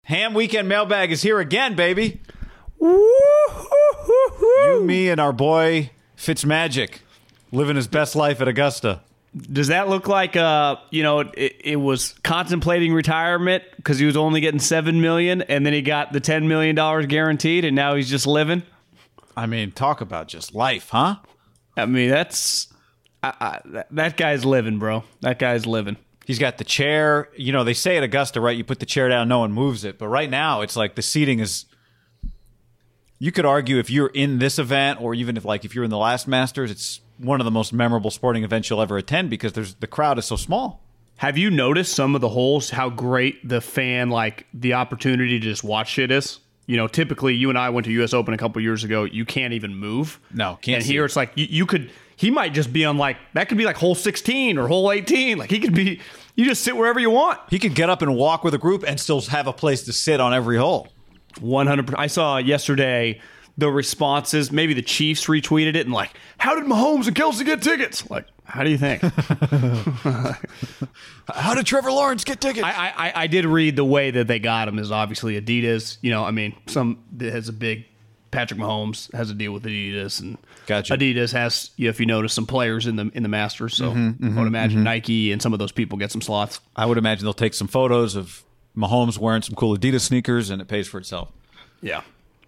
Ham Weekend Mailbag is here again, baby. You, me, and our boy Fitzmagic living his best life at Augusta. Does that look like, it was contemplating retirement because he was only getting $7 million, and then he got the $10 million guaranteed, and now he's just living? I mean, talk about just life, huh? I mean, that guy's living, bro. That guy's living. He's got the chair. You know, they say at Augusta, right, you put the chair down, no one moves it. But right now, it's like the seating is... You could argue if you're in this event, or even if you're in the last Masters, it's one of the most memorable sporting events you'll ever attend because the crowd is so small. Have you noticed some of the holes, how great the fan, the opportunity to just watch shit is? You know, typically, you and I went to U.S. Open a couple years ago. You can't even move. No, can't. And here, it's like you could... He might just be on that could be hole 16 or hole 18. He could be... You just sit wherever you want. He could get up and walk with a group and still have a place to sit on every hole. 100%. I saw yesterday the responses. Maybe the Chiefs retweeted it and how did Mahomes and Kelsey get tickets? How do you think? How did Trevor Lawrence get tickets? I did read the way that they got them is obviously Adidas. You know, I mean, some that has a big... Patrick Mahomes has a deal with Adidas, and gotcha. Adidas has, if you notice, some players in the Masters. So I would imagine Nike and some of those people get some slots. I would imagine they'll take some photos of Mahomes wearing some cool Adidas sneakers, and it pays for itself. Yeah.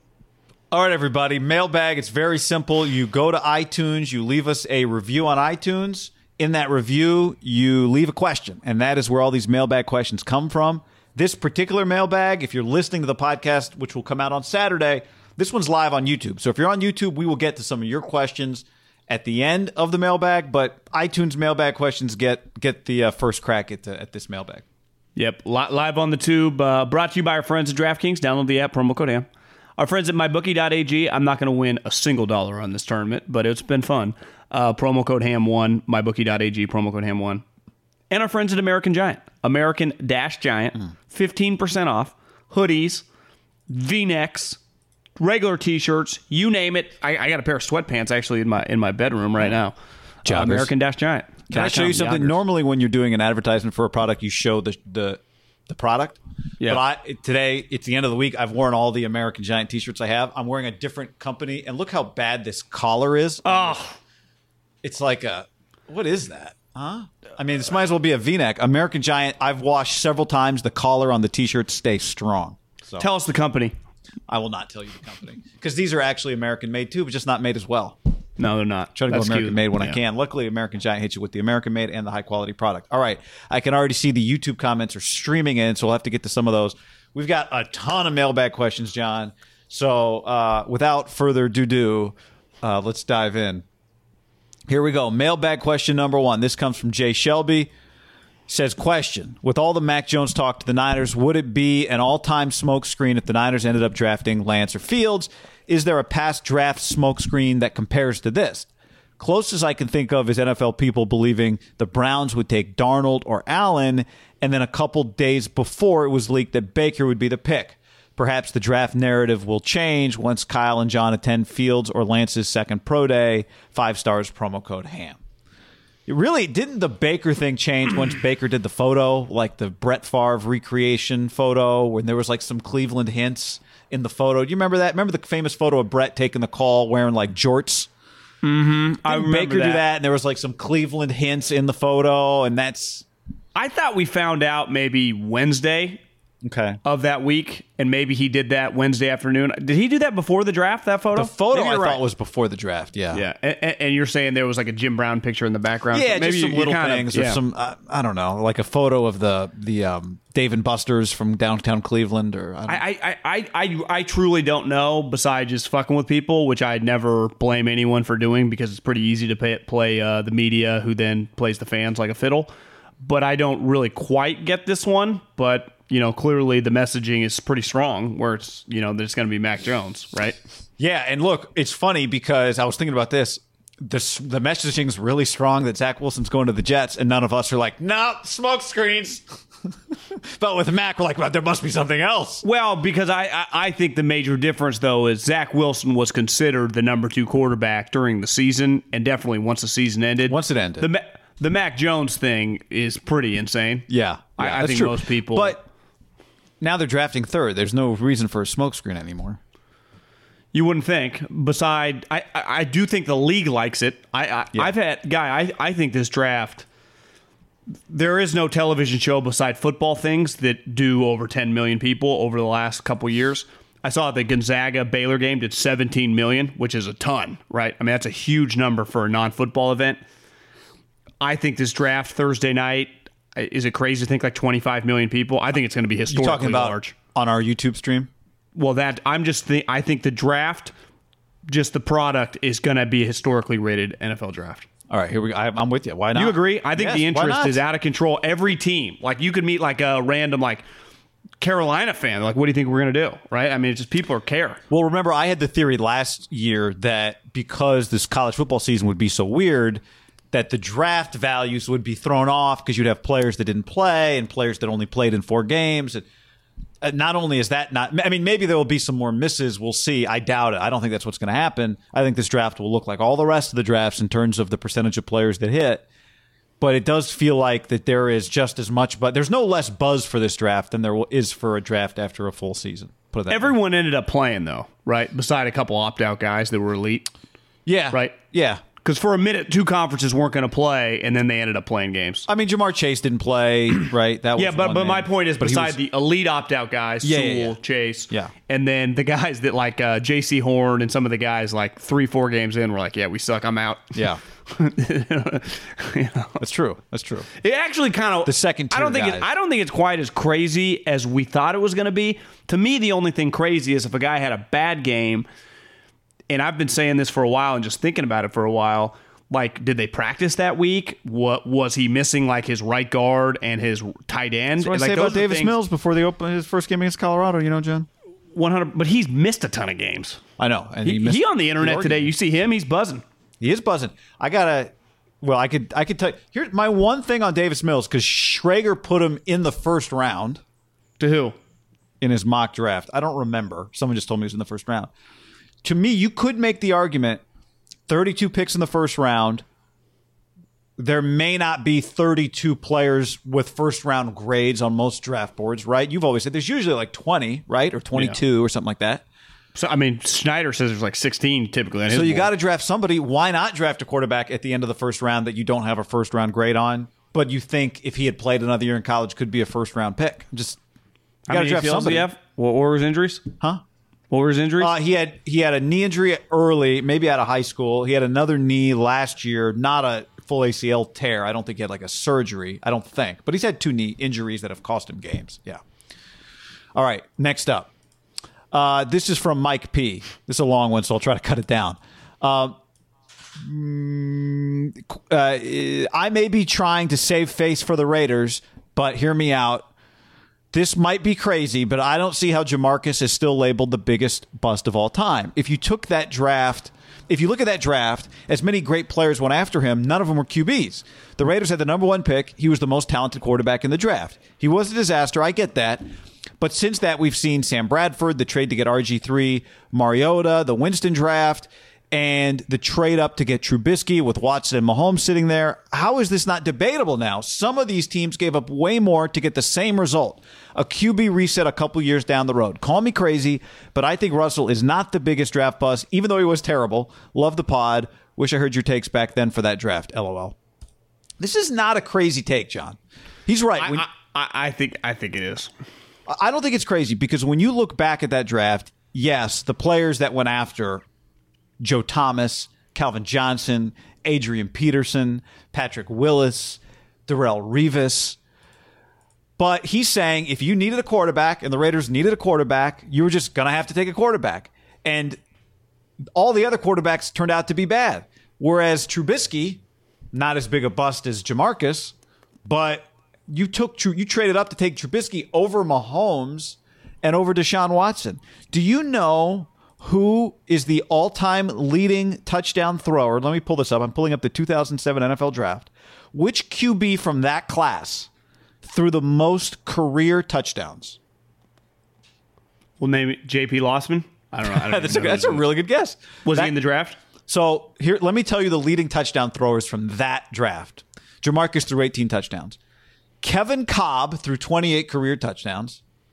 All right, everybody. Mailbag. It's very simple. You go to iTunes. You leave us a review on iTunes. In that review, you leave a question, and that is where all these mailbag questions come from. This particular mailbag, if you're listening to the podcast, which will come out on Saturday, this one's live on YouTube. So if you're on YouTube, we will get to some of your questions at the end of the mailbag, but iTunes mailbag questions get the first crack at this mailbag. Yep, live on the tube. Brought to you by our friends at DraftKings. Download the app, promo code HAM. Our friends at mybookie.ag. I'm not going to win a single dollar on this tournament, but it's been fun. Promo code HAM1, mybookie.ag, promo code HAM1. And our friends at American Giant. American-Giant, 15% off, hoodies, V-necks, regular T-shirts, you name it. I got a pair of sweatpants actually in my bedroom right now. American-Giant. Can I show you something? Joggers. Normally, when you're doing an advertisement for a product, you show the product. Yeah. But today, it's the end of the week. I've worn all the American Giant T-shirts I have. I'm wearing a different company, and look how bad this collar is. Oh, it's like what is that? Huh? I mean, this might as well be a V-neck. American Giant. I've washed several times. The collar on the T-shirt stays strong. So tell us the company. I will not tell you the company because these are actually American-made too, but just not made as well. No, they're not. Try to go American-made when I can. Luckily, American Giant hits you with the American-made and the high-quality product. All right. I can already see the YouTube comments are streaming in, so we'll have to get to some of those. We've got a ton of mailbag questions, John. So without further ado, let's dive in. Here we go. Mailbag question number 1. This comes from Jay Shelby. Says, question, with all the Mac Jones talk to the Niners, would it be an all-time smokescreen if the Niners ended up drafting Lance or Fields? Is there a past draft smokescreen that compares to this? Closest I can think of is NFL people believing the Browns would take Darnold or Allen, and then a couple days before it was leaked that Baker would be the pick. Perhaps the draft narrative will change once Kyle and John attend Fields or Lance's second pro day. 5 stars, promo code HAM. Really, didn't the Baker thing change once Baker did the photo, like the Brett Favre recreation photo, when there was some Cleveland hints in the photo? Do you remember that? Remember the famous photo of Brett taking the call wearing jorts? Mm-hmm. I remember Baker do that, and there was some Cleveland hints in the photo, and that's... I thought we found out maybe Wednesday of that week, and maybe he did that Wednesday afternoon. Did he do that before the draft, that photo? The photo I thought was before the draft, yeah. Yeah, and you're saying there was a Jim Brown picture in the background? Yeah, so maybe just some little things, or some, I don't know, like a photo of the Dave and Buster's from downtown Cleveland, or... I truly don't know, besides just fucking with people, which I never blame anyone for doing, because it's pretty easy to play the media, who then plays the fans like a fiddle. But I don't really quite get this one, but... clearly the messaging is pretty strong where it's, there's going to be Mac Jones, right? Yeah, and look, it's funny because I was thinking about this. The messaging is really strong that Zach Wilson's going to the Jets, and none of us are like, no, smoke screens. But with Mac, we're like, well, there must be something else. Well, because I think the major difference, though, is Zach Wilson was considered the number 2 quarterback during the season, and definitely once the season ended. Once it ended. The Mac Jones thing is pretty insane. Yeah I think true. most people... But now they're drafting third. There's no reason for a smokescreen anymore. You wouldn't think. I do think the league likes it. I think this draft, there is no television show beside football things that do over 10 million people over the last couple years. I saw the Gonzaga Baylor game did 17 million, which is a ton, right? I mean, that's a huge number for a non-football event. I think this draft Thursday night, is it crazy to think like 25 million people? I think it's going to be historically You're talking about large. On our YouTube stream? Well, I think the draft, just the product, is going to be a historically rated NFL draft. All right, here we go. I'm with you. Why not? You agree? I think Yes, the why interest not? is out of control. Every team, like you could meet like a random like Carolina fan. Like, what do you think we're going to do? Right? I mean, it's just people care. Well, remember, I had the theory last year that because this college football season would be so weird, that the draft values would be thrown off because you'd have players that didn't play and players that only played in 4 games. And not only is that not, I mean, maybe there will be some more misses. We'll see. I doubt it. I don't think that's what's going to happen. I think this draft will look like all the rest of the drafts in terms of the percentage of players that hit. But it does feel like that there is just as much, but there's no less buzz for this draft than there is for a draft after a full season. Put it that way. Everyone ended up playing though, right? Beside a couple opt-out guys that were elite. Yeah. Right. Yeah. Because for a minute, 2 conferences weren't going to play, and then they ended up playing games. I mean, Jamar Chase didn't play, right? That was But one my name. point is, But he beside was- the elite opt-out guys, Sewell, Chase, and then the guys that like J.C. Horn and some of the guys like 3-4 games in were like, yeah, we suck, I'm out. Yeah. That's true. That's true. It actually kind of The second tier I don't think guys. I don't think it's quite as crazy as we thought it was going to be. To me, the only thing crazy is if a guy had a bad game, and I've been saying this for a while and just thinking about it for a while. Like, did they practice that week? What was he missing? Like his right guard and his tight end. That's what I like, say those about are Davis things- Mills before they opened his first game against Colorado. You know, John. 100, but he's missed a ton of games. I know, and He on the internet today. You see him? He's buzzing. He is buzzing. I could tell you. Here's my one thing on Davis Mills because Schrager put him in the first round To who? in his mock draft. I don't remember. Someone just told me he was in the first round. To me, you could make the argument: 32 picks in the first round. There may not be 32 players with first round grades on most draft boards, right? You've always said there's usually like 20, right? Or 22 or something like that. So I mean, Schneider says there's like 16 typically. On his So you board. got to draft somebody. Why not draft a quarterback at the end of the first round that you don't have a first round grade on, but you think if he had played another year in college could be a first round pick? Just How got to many draft ACLs somebody. did he have? What were his injuries? Huh? What were his injuries? He had a knee injury early, maybe out of high school. He had another knee last year, not a full ACL tear. I don't think he had like a surgery. I don't think, but he's had 2 knee injuries that have cost him games. Yeah. All right. Next up, this is from Mike P. This is a long one, so I'll try to cut it down. I may be trying to save face for the Raiders, but hear me out. This might be crazy, but I don't see how Jamarcus is still labeled the biggest bust of all time. If you look at that draft, as many great players went after him, none of them were QBs. The Raiders had the number 1 pick. He was the most talented quarterback in the draft. He was a disaster. I get that. But since that, we've seen Sam Bradford, the trade to get RG3, Mariota, the Winston draft, and the trade up to get Trubisky with Watson and Mahomes sitting there. How is this not debatable now? Some of these teams gave up way more to get the same result. A QB reset a couple years down the road. Call me crazy, but I think Russell is not the biggest draft bust, even though he was terrible. Love the pod. Wish I heard your takes back then for that draft. LOL. This is not a crazy take, John. He's right. I think it is. I don't think it's crazy because when you look back at that draft, yes, the players that went after Joe Thomas, Calvin Johnson, Adrian Peterson, Patrick Willis, Darrelle Revis. But he's saying if you needed a quarterback and the Raiders needed a quarterback, you were just going to have to take a quarterback. And all the other quarterbacks turned out to be bad. Whereas Trubisky, not as big a bust as Jamarcus, but you traded up to take Trubisky over Mahomes and over Deshaun Watson. Do you know who is the all-time leading touchdown thrower? Let me pull this up. I'm pulling up the 2007 NFL Draft. Which QB from that class threw the most career touchdowns? We'll name it J.P. Lossman. I don't know. That's a really good guess. Was he in the draft? So here, let me tell you the leading touchdown throwers from that draft. Jamarcus threw 18 touchdowns. Kevin Cobb threw 28 career touchdowns.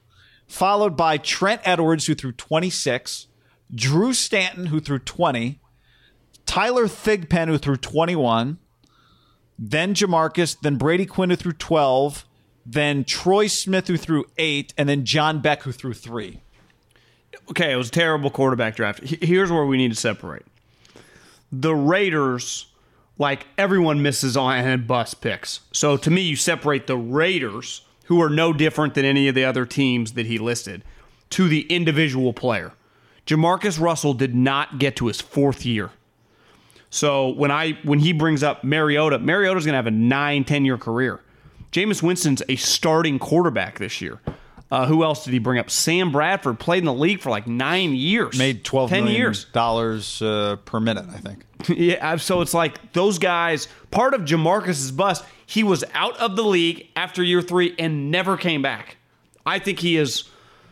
followed by Trent Edwards, who threw 26, Drew Stanton, who threw 20, Tyler Thigpen, who threw 21, then Jamarcus, then Brady Quinn, who threw 12, then Troy Smith, who threw 8, and then John Beck, who threw 3. Okay, it was a terrible quarterback draft. Here's where we need to separate. The Raiders, like everyone misses on and bust picks. So to me, you separate the Raiders, who are no different than any of the other teams that he listed, to the individual player. Jamarcus Russell did not get to his 4th year. So when he brings up Mariota's going to have a 9-10 year career. Jameis Winston's a starting quarterback this year. Who else did he bring up? Sam Bradford played in the league for like 9 years. Made $12 10 million years. Per minute, I think. Yeah, so it's like those guys, part of Jamarcus's bust, he was out of the league after year 3 and never came back. I think he is,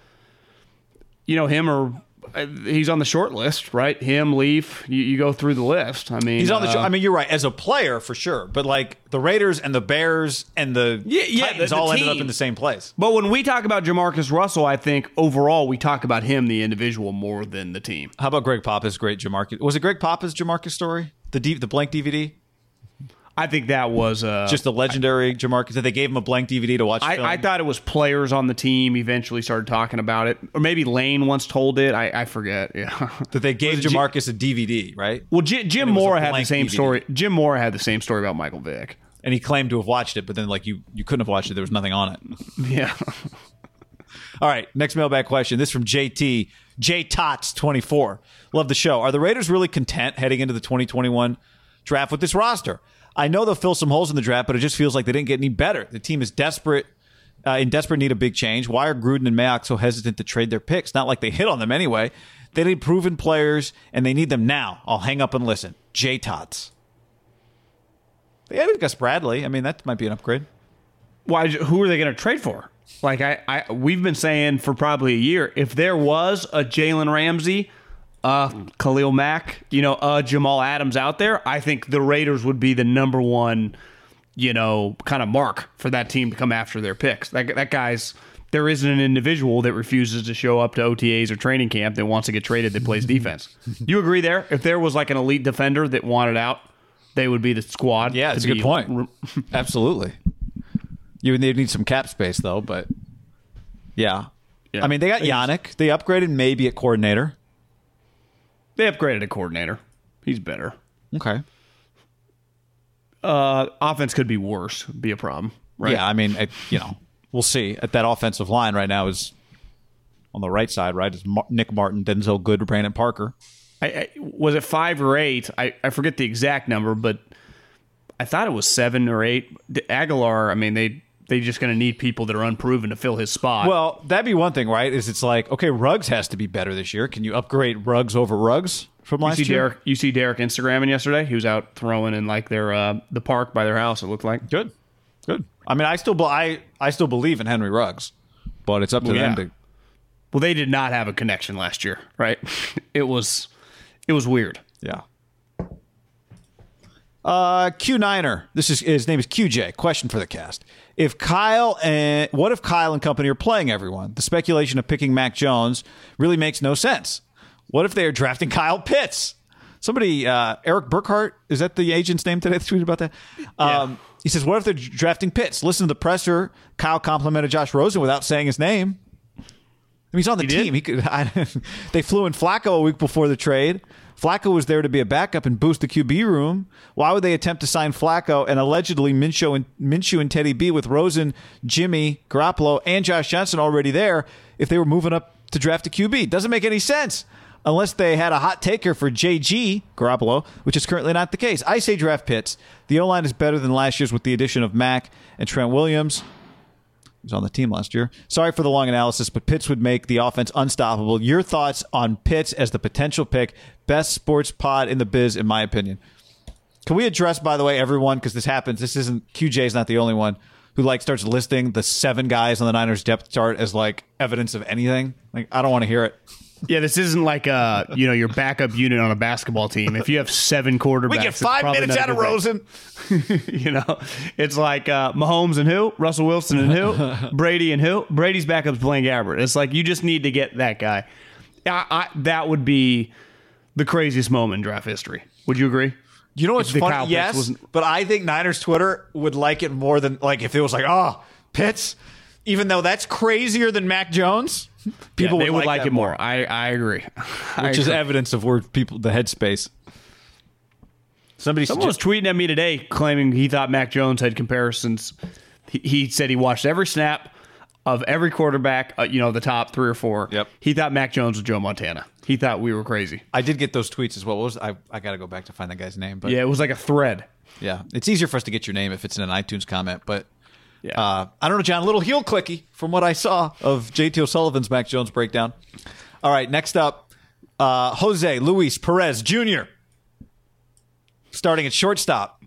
him or he's on the short list, right? Him, Leaf, you go through the list. I mean, he's on the. I mean, you're right as a player for sure, but like the Raiders and the Bears and the Titans all ended up in the same place. But when we talk about Jamarcus Russell, I think overall we talk about him, the individual, more than the team. How about Greg Papa's great Jamarcus? Was it Greg Papa's Jamarcus story? The blank DVD. I think that was just the legendary Jamarcus that they gave him a blank DVD to watch. I thought it was players on the team eventually started talking about it, or maybe Lane once told it. I forget. Yeah, that they gave Jamarcus a DVD, right? Well, Jim Mora had the same DVD. Story. Jim Mora had the same story about Michael Vick, and he claimed to have watched it, but then like you couldn't have watched it. There was nothing on it. Yeah. All right, next mailbag question. This from JT. J Tots 24. Love the show. Are the Raiders really content heading into the 2021 draft with this roster? I know they'll fill some holes in the draft, but it just feels like they didn't get any better. The team is desperate, in desperate need of big change. Why are Gruden and Mayock so hesitant to trade their picks? Not like they hit on them anyway. They need proven players, and they need them now. I'll hang up and listen. J Tots. They added Gus Bradley. I mean, that might be an upgrade. Why? Who are they going to trade for? Like we've been saying for probably a year, if there was a Jalen Ramsey, Khalil Mack, Jamal Adams out there, I think the Raiders would be the number one, kind of mark for that team to come after their picks. That guy's, there isn't an individual that refuses to show up to OTAs or training camp that wants to get traded that plays defense. You agree there? If there was like an elite defender that wanted out, they would be the squad. Yeah, that's a good point. Absolutely. You would need some cap space though, but yeah. I mean, they got Yannick. They upgraded maybe at coordinator. They upgraded a coordinator. He's better. Okay. Offense could be worse. Be a problem, right? Yeah, I mean, we'll see. At that offensive line right now is on the right side, right? Is Nick Martin, Denzel Good, Brandon Parker. Was it 5 or 8? I forget the exact number, but I thought it was 7 or 8. Aguilar, I mean, they just going to need people that are unproven to fill his spot. Well, that'd be one thing, right? Is it's like, okay, Ruggs has to be better this year. Can you upgrade Ruggs over Ruggs from last year? You see Derek Instagramming yesterday? He was out throwing in like their the park by their house, it looked like. Good. I mean, I still believe in Henry Ruggs, but it's up to them to. Well, they did not have a connection last year, right? It was weird. Yeah. Q9er. His name is QJ. Question for the cast. What if Kyle and company are playing everyone? The speculation of picking Mac Jones really makes no sense. What if they are drafting Kyle Pitts? Somebody, Eric Burkhart, is that the agent's name today? Tweeted about that. Yeah. He says, what if they're drafting Pitts? Listen to the presser. Kyle complimented Josh Rosen without saying his name. I mean, he's on the team. They flew in Flacco a week before the trade. Flacco was there to be a backup and boost the QB room. Why would they attempt to sign Flacco and allegedly Minshew and Teddy B with Rosen, Jimmy, Garoppolo, and Josh Johnson already there if they were moving up to draft a QB? Doesn't make any sense unless they had a hot taker for JG, Garoppolo, which is currently not the case. I say draft Pitts. The O-line is better than last year's with the addition of Mack and Trent Williams. He was on the team last year. Sorry for the long analysis, but Pitts would make the offense unstoppable. Your thoughts on Pitts as the potential pick? Best sports pod in the biz, in my opinion. Can we address, by the way, everyone, because this happens, QJ's not the only one, who starts listing the 7 guys on the Niners depth chart as evidence of anything? I don't want to hear it. Yeah, this isn't like your backup unit on a basketball team. If you have 7 quarterbacks, We get 5 minutes out of Rosen. It's like Mahomes and who? Russell Wilson and who? Brady and who? Brady's backup's Blaine Gabbert. It's like you just need to get that guy. That would be the craziest moment in draft history. Would you agree? You know what's funny? Yes, but I think Niners Twitter would like it more than like if it was like, oh, Pitts, even though that's crazier than Mac Jones. People would like it more. I agree. Which is evidence of where the headspace. Someone was tweeting at me today claiming he thought Mac Jones had comparisons. He said he watched every snap of every quarterback, the top 3 or 4. Yep. He thought Mac Jones was Joe Montana. He thought we were crazy. I did get those tweets as well. I got to go back to find that guy's name. But yeah, it was like a thread. Yeah, it's easier for us to get your name if it's in an iTunes comment. But yeah. I don't know, John. A little heel clicky from what I saw of JT O'Sullivan's Mac Jones breakdown. All right, next up, Jose Luis Perez Jr. starting at shortstop.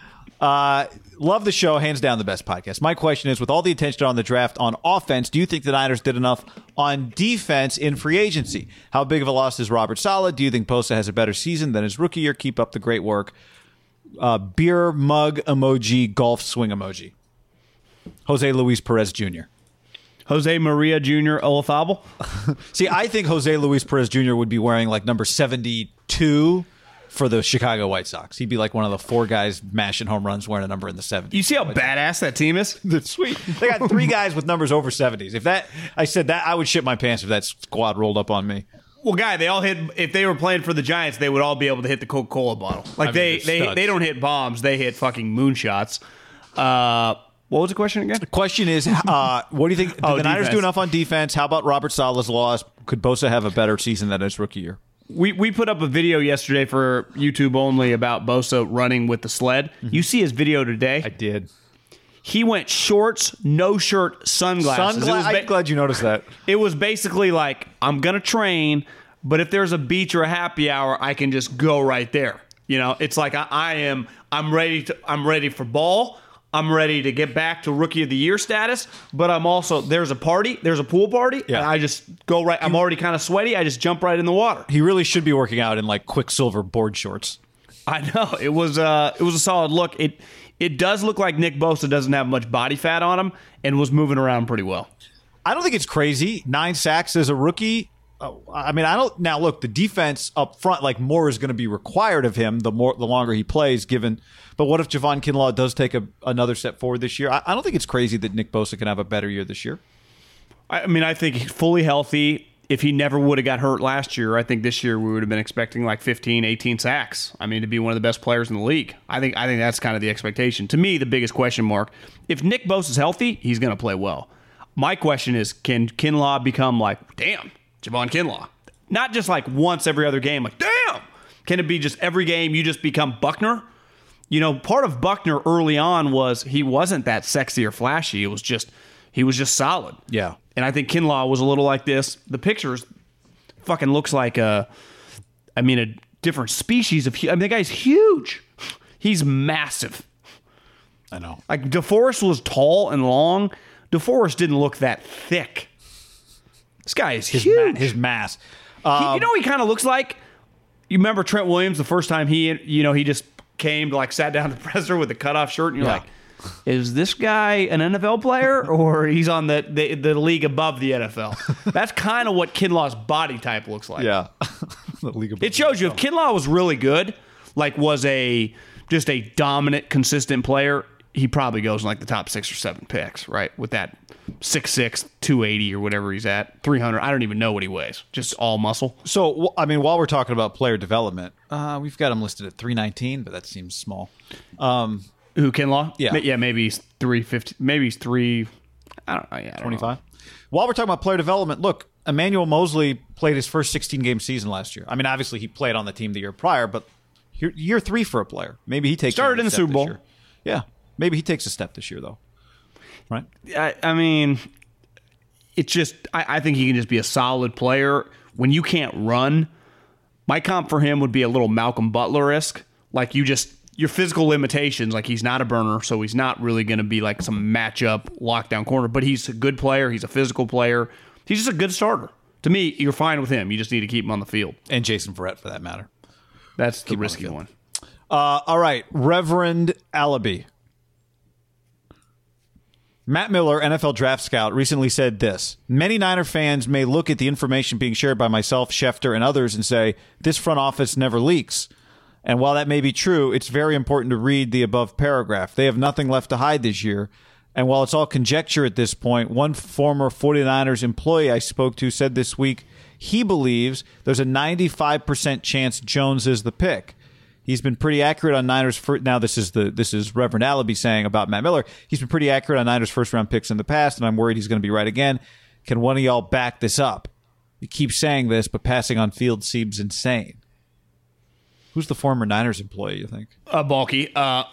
Love the show. Hands down the best podcast. My question is, with all the attention on the draft on offense, do you think the Niners did enough on defense in free agency? How big of a loss is Robert Saleh? Do you think Bosa has a better season than his rookie year? Keep up the great work. Beer mug emoji, golf swing emoji. Jose Luis Perez Jr. Jose Maria Jr. Olazabal? See, I think Jose Luis Perez Jr. would be wearing like number 72 for the Chicago White Sox. He'd be like one of the 4 guys mashing home runs wearing a number in the 70s. You see how badass that team is? That's sweet. They got 3 guys with numbers over 70s. I said that, I would shit my pants if that squad rolled up on me. Well, Guy, they all hit. If they were playing for the Giants, they would all be able to hit the Coca-Cola bottle. Like they don't hit bombs; they hit fucking moonshots. What was the question again? The question is, what do you think? Did the Niners do enough on defense? How about Robert Saleh's loss? Could Bosa have a better season than his rookie year? We put up a video yesterday for YouTube only about Bosa running with the sled. Mm-hmm. You see his video today? I did. He went shorts, no shirt, sunglasses. I'm glad you noticed that. It was basically like, I'm going to train, but if there's a beach or a happy hour, I can just go right there. It's like I'm ready for ball. I'm ready to get back to Rookie of the Year status, but I'm also, there's a pool party, and I just go right. I'm already kind of sweaty. I just jump right in the water. He really should be working out in like Quicksilver board shorts. I know. It was a solid look. It does look like Nick Bosa doesn't have much body fat on him and was moving around pretty well. I don't think it's crazy. 9 sacks as a rookie. Now look, the defense up front, like more is going to be required of him the longer he plays, but what if Javon Kinlaw does take another step forward this year? I don't think it's crazy that Nick Bosa can have a better year this year. I think he's fully healthy. If he never would have got hurt last year, I think this year we would have been expecting like 15, 18 sacks. To be one of the best players in the league. I think that's kind of the expectation. To me, the biggest question mark, if Nick Bosa's healthy, he's going to play well. My question is, can Kinlaw become like, damn, Javon Kinlaw? Not just like once every other game, like, damn. Can it be just every game you just become Buckner? Part of Buckner early on was he wasn't that sexy or flashy. He was just solid. Yeah. And I think Kinlaw was a little like this. The pictures fucking looks like a different species of. The guy's huge. He's massive. I know. Like DeForest was tall and long. DeForest didn't look that thick. This guy is huge. His mass. He kind of looks like. You remember Trent Williams the first time he just came to sat down to the presser with a cutoff shirt, and you're like, is this guy an NFL player or he's on the league above the NFL? That's kind of what Kinlaw's body type looks like. Yeah. The league above it shows you if Kinlaw was really good, was just a dominant, consistent player, he probably goes in the top 6 or 7 picks, right? With that 6'6", 280 or whatever he's at, 300. I don't even know what he weighs. Just all muscle. So, while we're talking about player development, we've got him listed at 319, but that seems small. Who, Kinlaw? Yeah. Yeah, maybe he's 350. Maybe he's 3... I don't know. Yeah, 25? While we're talking about player development, look, Emmanuel Mosley played his first 16-game season last year. Obviously he played on the team the year prior, but year 3 for a player. Maybe he takes started in the Super Bowl. Yeah. Maybe he takes a step this year, though. Right? It's just... I think he can just be a solid player. When you can't run, my comp for him would be a little Malcolm Butler-esque. Your physical limitations, he's not a burner, so he's not really going to be some matchup lockdown corner, but he's a good player. He's a physical player. He's just a good starter. To me, you're fine with him. You just need to keep him on the field. And Jason Verrett, for that matter. That's the risky one. All right, Reverend Allaby. Matt Miller, NFL draft scout, recently said this. Many Niner fans may look at the information being shared by myself, Schefter, and others and say, this front office never leaks. And while that may be true, it's very important to read the above paragraph. They have nothing left to hide this year. And while it's all conjecture at this point, one former 49ers employee I spoke to said this week he believes there's a 95% chance Jones is the pick. He's been pretty accurate on Niners. Now, this is Reverend Allaby saying about Matt Miller. He's been pretty accurate on Niners first-round picks in the past, and I'm worried he's going to be right again. Can one of y'all back this up? You keep saying this, but passing on field seems insane. Who's the former Niners employee, you think? Balky.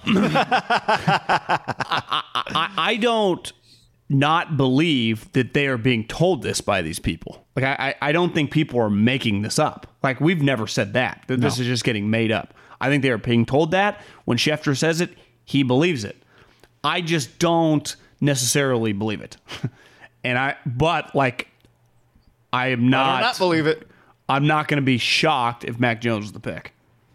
I don't not believe that they are being told this by these people. Like, I don't think people are making this up. Like, we've never said that this is just getting made up. I think they are being told that. When Schefter says it, he believes it. I just don't necessarily believe it. I am not. I do not believe it. I'm not going to be shocked if Mac Jones is the pick.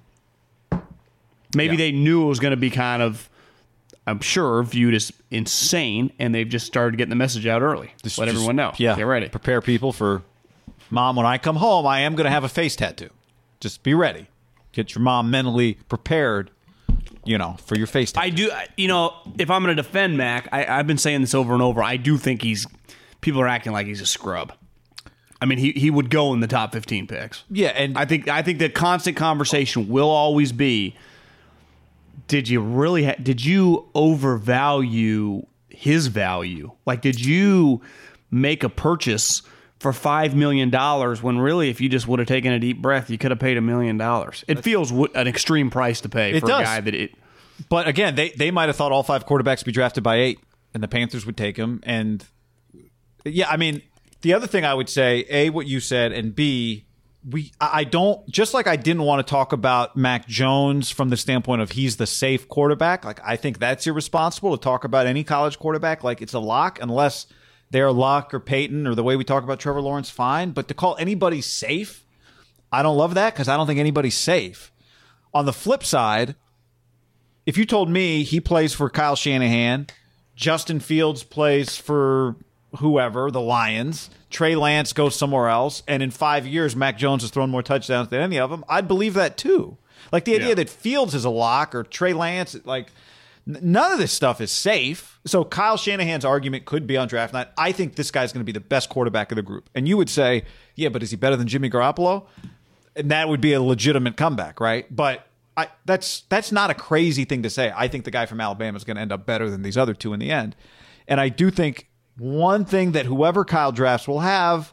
Maybe they knew it was going to be kind of, I'm sure, viewed as insane, and they've just started getting the message out early. Let everyone know. Yeah. Get ready. Prepare people for, Mom, when I come home, I am going to have a face tattoo. Just be ready. Get your mom mentally prepared, for your face tattoo. I do, if I'm going to defend Mac, I've been saying this over and over. I do think people are acting like he's a scrub. I mean, he would go in the top 15 picks. Yeah, and I think the constant conversation will always be, did you overvalue his value? Like, did you make a purchase for $5 million when really, if you just would have taken a deep breath, you could have paid $1 million? It feels an extreme price to pay for a guy that it. But again, they might have thought all 5 quarterbacks would be drafted by 8, and the Panthers would take him. And yeah, I mean, the other thing I would say, A, what you said, and B, I don't, just like I didn't want to talk about Mac Jones from the standpoint of he's the safe quarterback. Like, I think that's irresponsible to talk about any college quarterback like it's a lock, unless they're Luck or Peyton or the way we talk about Trevor Lawrence, fine. But to call anybody safe, I don't love that because I don't think anybody's safe. On the flip side, if you told me he plays for Kyle Shanahan, Justin Fields plays for whoever, the Lions, Trey Lance goes somewhere else, and in 5 years, Mac Jones has thrown more touchdowns than any of them, I'd believe that too. Like, the idea that Fields is a lock or Trey Lance, like, none of this stuff is safe. So Kyle Shanahan's argument could be on draft night. I think this guy's going to be the best quarterback of the group. And you would say, yeah, but is he better than Jimmy Garoppolo? And that would be a legitimate comeback, right? But that's not a crazy thing to say. I think the guy from Alabama is going to end up better than these other two in the end. And I do think one thing that whoever Kyle drafts will have,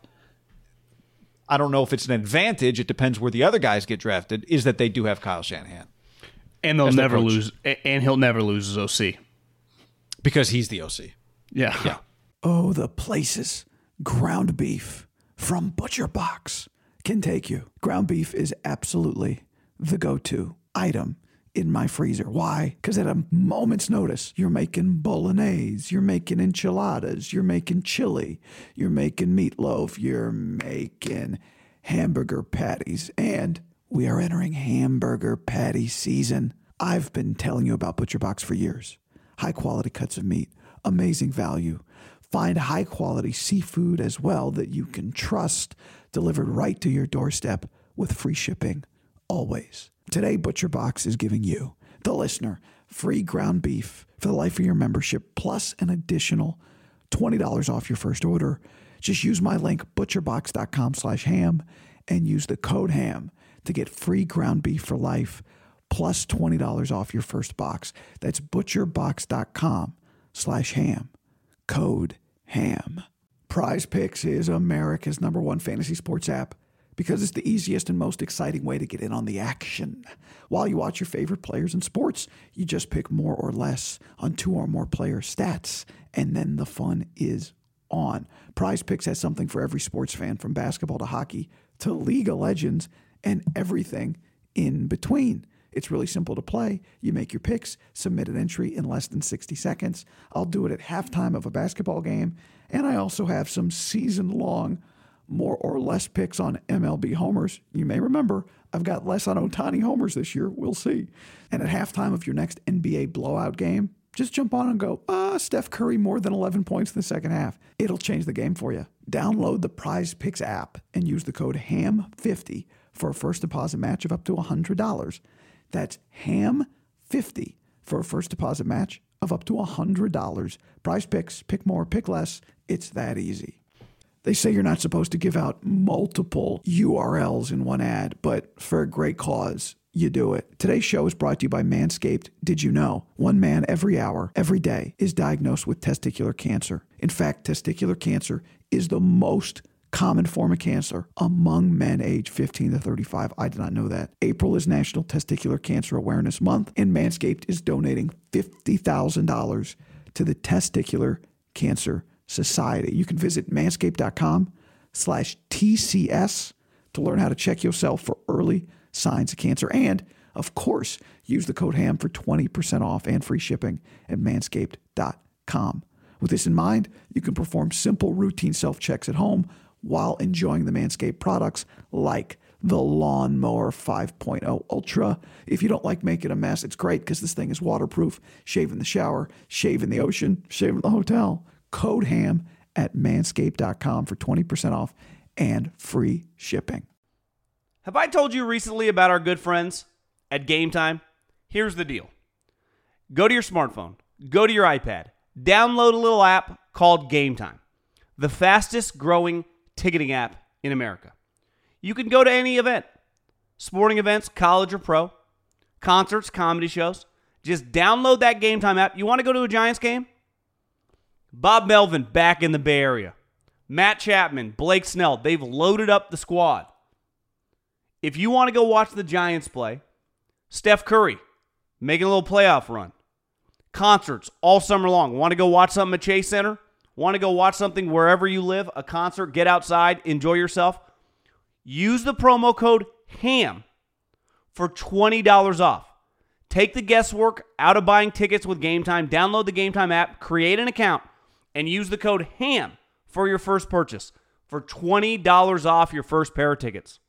I don't know if it's an advantage, it depends where the other guys get drafted, is that they do have Kyle Shanahan. And they'll never lose, and he'll never lose his OC. Because he's the OC. Yeah. Oh, the places ground beef from Butcher Box can take you. Ground beef is absolutely the go-to item in my freezer. Why? Because at a moment's notice, you're making bolognese, you're making enchiladas, you're making chili, you're making meatloaf, you're making hamburger patties, and we are entering hamburger patty season. I've been telling you about Butcher Box for years. High quality cuts of meat, amazing value. Find high quality seafood as well that you can trust, delivered right to your doorstep with free shipping, always. Today, Butcher Box is giving you, the listener, free ground beef for the life of your membership, plus an additional $20 off your first order. Just use my link, butcherbox.com/ham, and use the code HAM to get free ground beef for life, plus $20 off your first box. That's butcherbox.com/ham. Code HAM. Prize Picks is America's #1 fantasy sports app because it's the easiest and most exciting way to get in on the action. While you watch your favorite players in sports, you just pick more or less on 2 or more player stats, and then the fun is on. Prize Picks has something for every sports fan, from basketball to hockey to League of Legends and everything in between. It's really simple to play. You make your picks, submit an entry in less than 60 seconds. I'll do it at halftime of a basketball game, and I also have some season-long more or less picks on MLB homers. You may remember I've got less on Ohtani homers this year. We'll see. And at halftime of your next NBA blowout game, just jump on and go, Steph Curry more than 11 points in the second half. It'll change the game for you. Download the Prize Picks app and use the code HAM50 for a first deposit match of up to $100. That's HAM50 for a first deposit match of up to $100. Prize Picks, pick more, pick less. It's that easy. They say you're not supposed to give out multiple URLs in one ad, but for a great cause, you do it. Today's show is brought to you by Manscaped. Did you know? One man every hour, every day, is diagnosed with testicular cancer. In fact, testicular cancer is the most common form of cancer among men aged 15 to 35. I did not know that. April is National Testicular Cancer Awareness Month, and Manscaped is donating $50,000 to the Testicular Cancer Society. You can visit manscaped.com/TCS to learn how to check yourself for early signs of cancer. And, of course, use the code HAM for 20% off and free shipping at manscaped.com. With this in mind, you can perform simple routine self-checks at home while enjoying the Manscaped products like the Lawnmower 5.0 Ultra. If you don't like making a mess, it's great because this thing is waterproof. Shave in the shower, shave in the ocean, shave in the hotel. Code HAM at manscaped.com for 20% off and free shipping. Have I told you recently about our good friends at Game Time? Here's the deal. Go to your smartphone, go to your iPad, download a little app called Game Time, the fastest growing ticketing app in America. You can go to any event, sporting events, college or pro, concerts, comedy shows. Just download that Game Time app. You want to go to a Giants game? Bob Melvin back in the Bay Area. Matt Chapman, Blake Snell, they've loaded up the squad. If you want to go watch the Giants play, Steph Curry making a little playoff run. Concerts all summer long. Want to go watch something at Chase Center? Want to go watch something wherever you live? A concert, get outside, enjoy yourself? Use the promo code HAM for $20 off. Take the guesswork out of buying tickets with Game Time. Download the Game Time app, create an account, and use the code HAM for your first purchase for $20 off your first pair of tickets.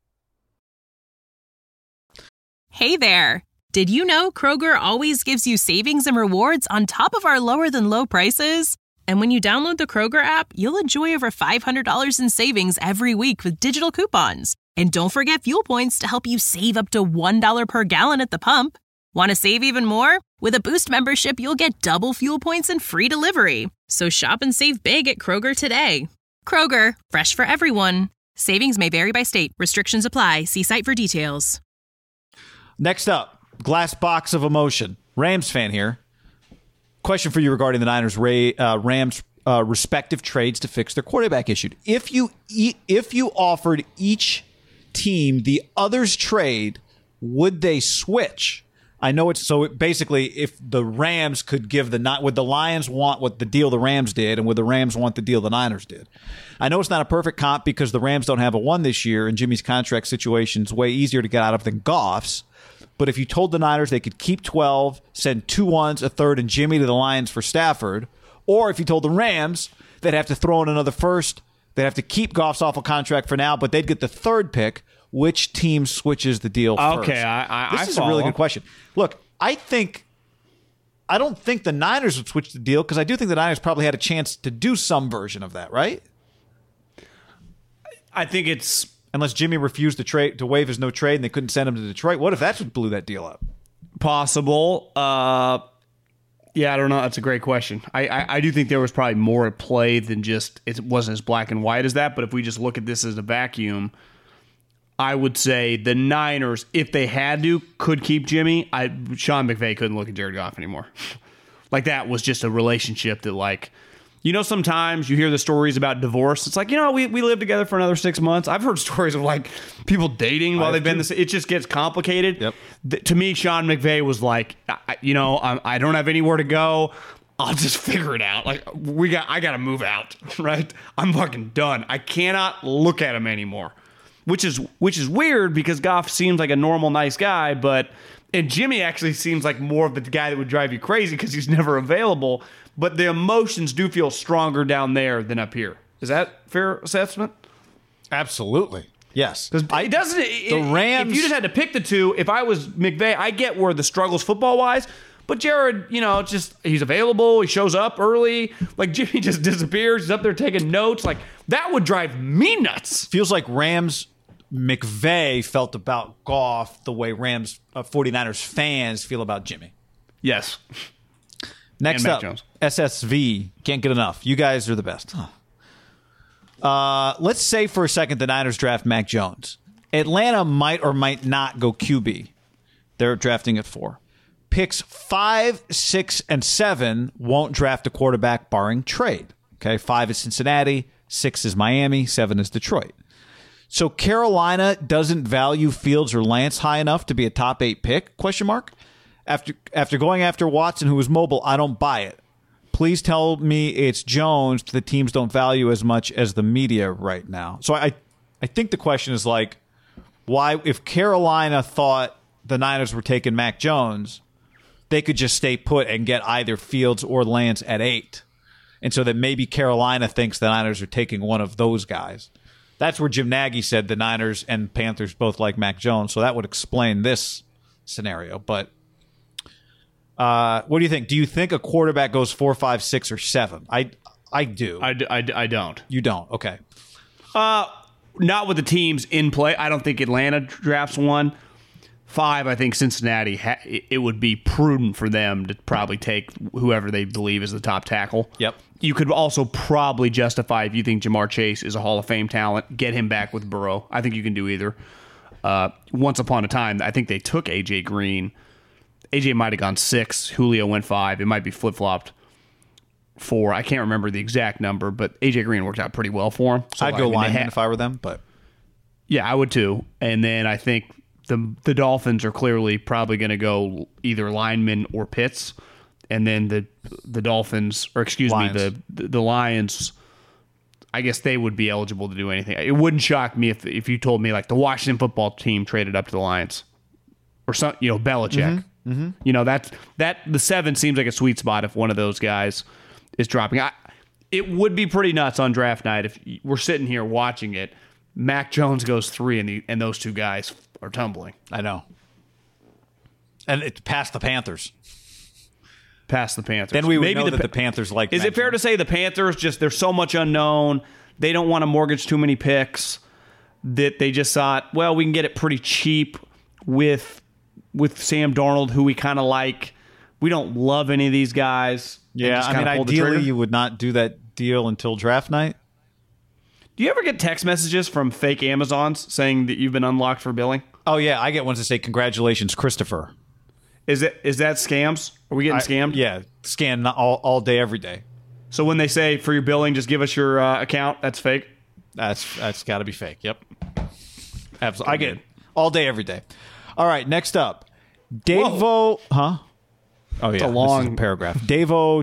Hey there. Did you know Kroger always gives you savings and rewards on top of our lower than low prices? And when you download the Kroger app, you'll enjoy over $500 in savings every week with digital coupons. And don't forget fuel points to help you save up to $1 per gallon at the pump. Want to save even more? With a Boost membership, you'll get double fuel points and free delivery. So shop and save big at Kroger today. Kroger, fresh for everyone. Savings may vary by state. Restrictions apply. See site for details. Next up, glass box of emotion. Rams fan here. Question for you regarding the Niners Rams respective trades to fix their quarterback issue. If you offered each team the other's trade, would they switch? I know it's so basically if the Rams could give would the Lions want what the deal the Rams did, and would the Rams want the deal the Niners did? I know it's not a perfect comp because the Rams don't have a one this year, and Jimmy's contract situation is way easier to get out of than Goff's. But if you told the Niners they could keep 12, send 2 ones, a third, and Jimmy to the Lions for Stafford, or if you told the Rams they'd have to throw in another first, they'd have to keep Goff's awful contract for now, but they'd get the third pick, which team switches the deal first? Okay, this is a really good question. Look, I don't think the Niners would switch the deal because I do think the Niners probably had a chance to do some version of that, right? I think it's... Unless Jimmy refused to waive his no trade and they couldn't send him to Detroit. What if that's what blew that deal up? Possible. Yeah, I don't know. That's a great question. I do think there was probably more at play than just it wasn't as black and white as that. But if we just look at this as a vacuum, I would say the Niners, if they had to, could keep Jimmy. Sean McVay couldn't look at Jared Goff anymore. Like that was just a relationship that like... You know, sometimes you hear the stories about divorce. It's like, you know, we live together for another 6 months. I've heard stories of like people dating while they've been this. It just gets complicated. Yep. To me, Sean McVay was like, I don't have anywhere to go. I'll just figure it out. Like I got to move out, right? I'm fucking done. I cannot look at him anymore, which is weird because Goff seems like a normal, nice guy, and Jimmy actually seems like more of the guy that would drive you crazy because he's never available. But the emotions do feel stronger down there than up here. Is that fair assessment? Absolutely. Yes. Because it doesn't. The Rams. If you just had to pick the two, if I was McVay, I get where the struggles football wise. But Jared, he's available. He shows up early. Like Jimmy just disappears. He's up there taking notes. Like that would drive me nuts. Feels like Rams McVay felt about Goff the way Rams 49ers fans feel about Jimmy. Yes. Next Mac up, Jones. SSV. Can't get enough. You guys are the best. Let's say for a second the Niners draft Mac Jones. Atlanta might or might not go QB. They're drafting at 4. Picks 5, 6, and 7 won't draft a quarterback barring trade. Okay, 5 is Cincinnati, 6 is Miami, 7 is Detroit. So Carolina doesn't value Fields or Lance high enough to be a top 8 pick? Question mark. After going after Watson, who was mobile, I don't buy it. Please tell me it's Jones the teams don't value as much as the media right now. So I think the question is like, why, if Carolina thought the Niners were taking Mac Jones, they could just stay put and get either Fields or Lance at 8. And so that maybe Carolina thinks the Niners are taking one of those guys. That's where Jim Nagy said the Niners and Panthers both like Mac Jones. So that would explain this scenario. But what do you think? Do you think a quarterback goes 4, 5, 6, or 7? I do. I don't. You don't. Okay. Not with the teams in play. I don't think Atlanta drafts one. 5, I think Cincinnati, it would be prudent for them to probably take whoever they believe is the top tackle. Yep. You could also probably justify, if you think Jamar Chase is a Hall of Fame talent, get him back with Burrow. I think you can do either. Once upon a time, I think they took A.J. Green. A.J. might have gone 6. Julio went 5. It might be flip-flopped 4. I can't remember the exact number, but A.J. Green worked out pretty well for him. So I'd go lineman if I were them, but yeah, I would too. And then I think the Dolphins are clearly probably going to go either lineman or Pitts, and then the Dolphins, or excuse Lions. me, the Lions. I guess they would be eligible to do anything. It wouldn't shock me if you told me like the Washington football team traded up to the Lions, or some, Belichick. That the 7 seems like a sweet spot if one of those guys is dropping. It would be pretty nuts on draft night if we're sitting here watching it. Mac Jones goes 3, and those two guys are tumbling. I know. And it's past the Panthers. Past the Panthers. Then we would know that the Panthers like Is Mac it fair to Jones. say the Panthers, just there's so much unknown, they don't want to mortgage too many picks, that they just thought, well, we can get it pretty cheap with Sam Darnold, who we kind of like. We don't love any of these guys. Yeah, I mean, ideally you would not do that deal until draft night. Do you ever get text messages from fake Amazons saying that you've been unlocked for billing? Oh, yeah. I get ones that say, congratulations, Christopher. Is that scams? Are we getting scammed? Yeah. Scan all day, every day. So when they say for your billing, just give us your account, that's fake? That's got to be fake. Yep. Absolutely. I get it all day, every day. All right. Next up. Davo. Huh? Oh, yeah. a long this is a paragraph. Davo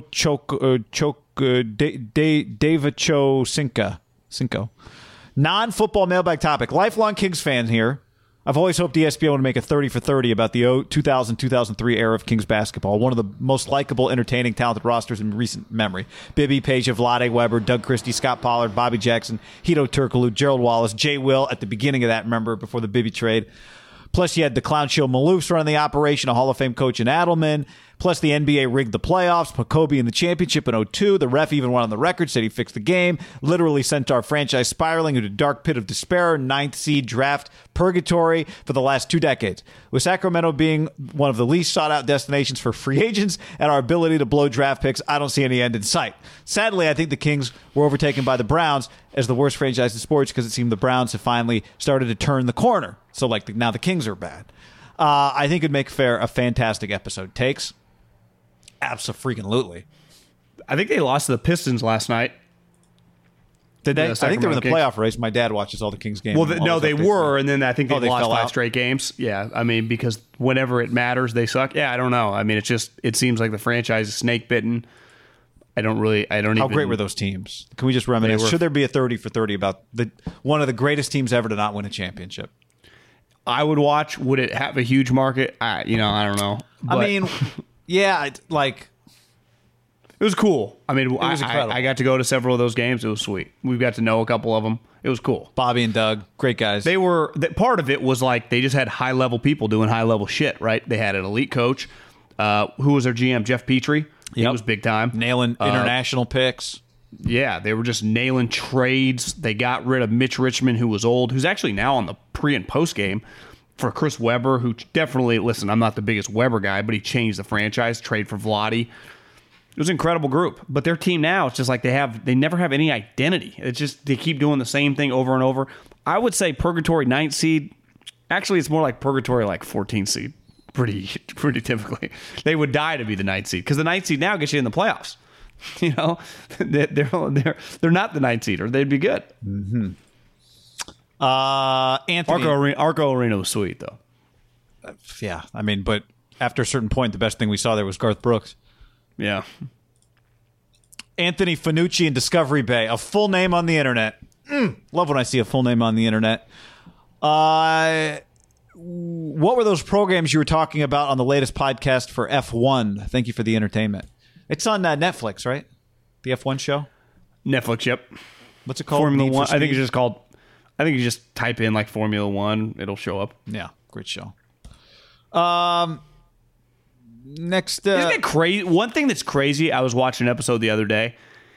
Cinco. Non-football mailbag topic. Lifelong Kings fan here. I've always hoped ESPN would make a 30 for 30 about the 2000-2003 era of Kings basketball. One of the most likable, entertaining, talented rosters in recent memory. Bibby, Peja, Vlade, Weber, Doug Christie, Scott Pollard, Bobby Jackson, Hito Turkoglu, Gerald Wallace, Jay Will at the beginning of that, remember, before the Bibby trade. Plus, you had the Clown Show Maloofs running the operation, a Hall of Fame coach in Adelman. Plus, the NBA rigged the playoffs, put Kobe in the championship in 2002. The ref even went on the record, said he fixed the game, literally sent our franchise spiraling into a dark pit of despair, 9th seed draft purgatory for the last 2 decades. With Sacramento being one of the least sought-out destinations for free agents and our ability to blow draft picks, I don't see any end in sight. Sadly, I think the Kings were overtaken by the Browns as the worst franchise in sports because it seemed the Browns have finally started to turn the corner. So, now the Kings are bad. I think it'd make a fantastic episode. Takes? Abso-freaking-lutely. I think they lost to the Pistons last night. Did they? I think they were in the Kings. playoff race. My dad watches all the Kings games. Well, no, they were, and then I think they lost fell 5 out? straight games. Yeah, I mean, because whenever it matters, they suck. Yeah, I don't know. I mean, it seems like the franchise is snake bitten. How great were those teams? Can we just reminisce? Should there be a 30 for 30 about one of the greatest teams ever to not win a championship? I would watch. Would it have a huge market? I don't know. But I mean, yeah, it It was cool. I mean, was incredible. I got to go to several of those games. It was sweet. We got to know a couple of them. It was cool. Bobby and Doug, great guys. Part of it was like they just had high-level people doing high-level shit, right? They had an elite coach. Who was their GM? Jeff Petrie. He was big time. Nailing international picks. Yeah, they were just nailing trades. They got rid of Mitch Richmond, who was old, who's actually now on the pre- and post-game, for Chris Webber, who definitely, listen, I'm not the biggest Webber guy, but he changed the franchise, trade for Vlade. It was an incredible group. But their team now, it's just like they never have any identity. It's just they keep doing the same thing over and over. I would say Purgatory 9th seed. Actually, it's more like Purgatory like 14th seed. Pretty typically. They would die to be the 9th seed because the 9th seed now gets you in the playoffs. You know, they're not the 9th seed, or they'd be good. Mm-hmm. Anthony Arco Arena was sweet though. Yeah, I mean, but after a certain point, the best thing we saw there was Garth Brooks. Yeah. Anthony Fanucci in Discovery Bay, a full name on the internet. Love when I see a full name on the internet. What were those programs you were talking about on the latest podcast for F1? Thank you for the entertainment. It's on Netflix, right? The F1 show? Netflix, yep. What's it called? Formula Need for One. I think Speed? it's just called. I think you just type in like Formula One, it'll show up. Yeah, great show. Next, Isn't it crazy? One thing that's crazy, I was watching an episode the other day,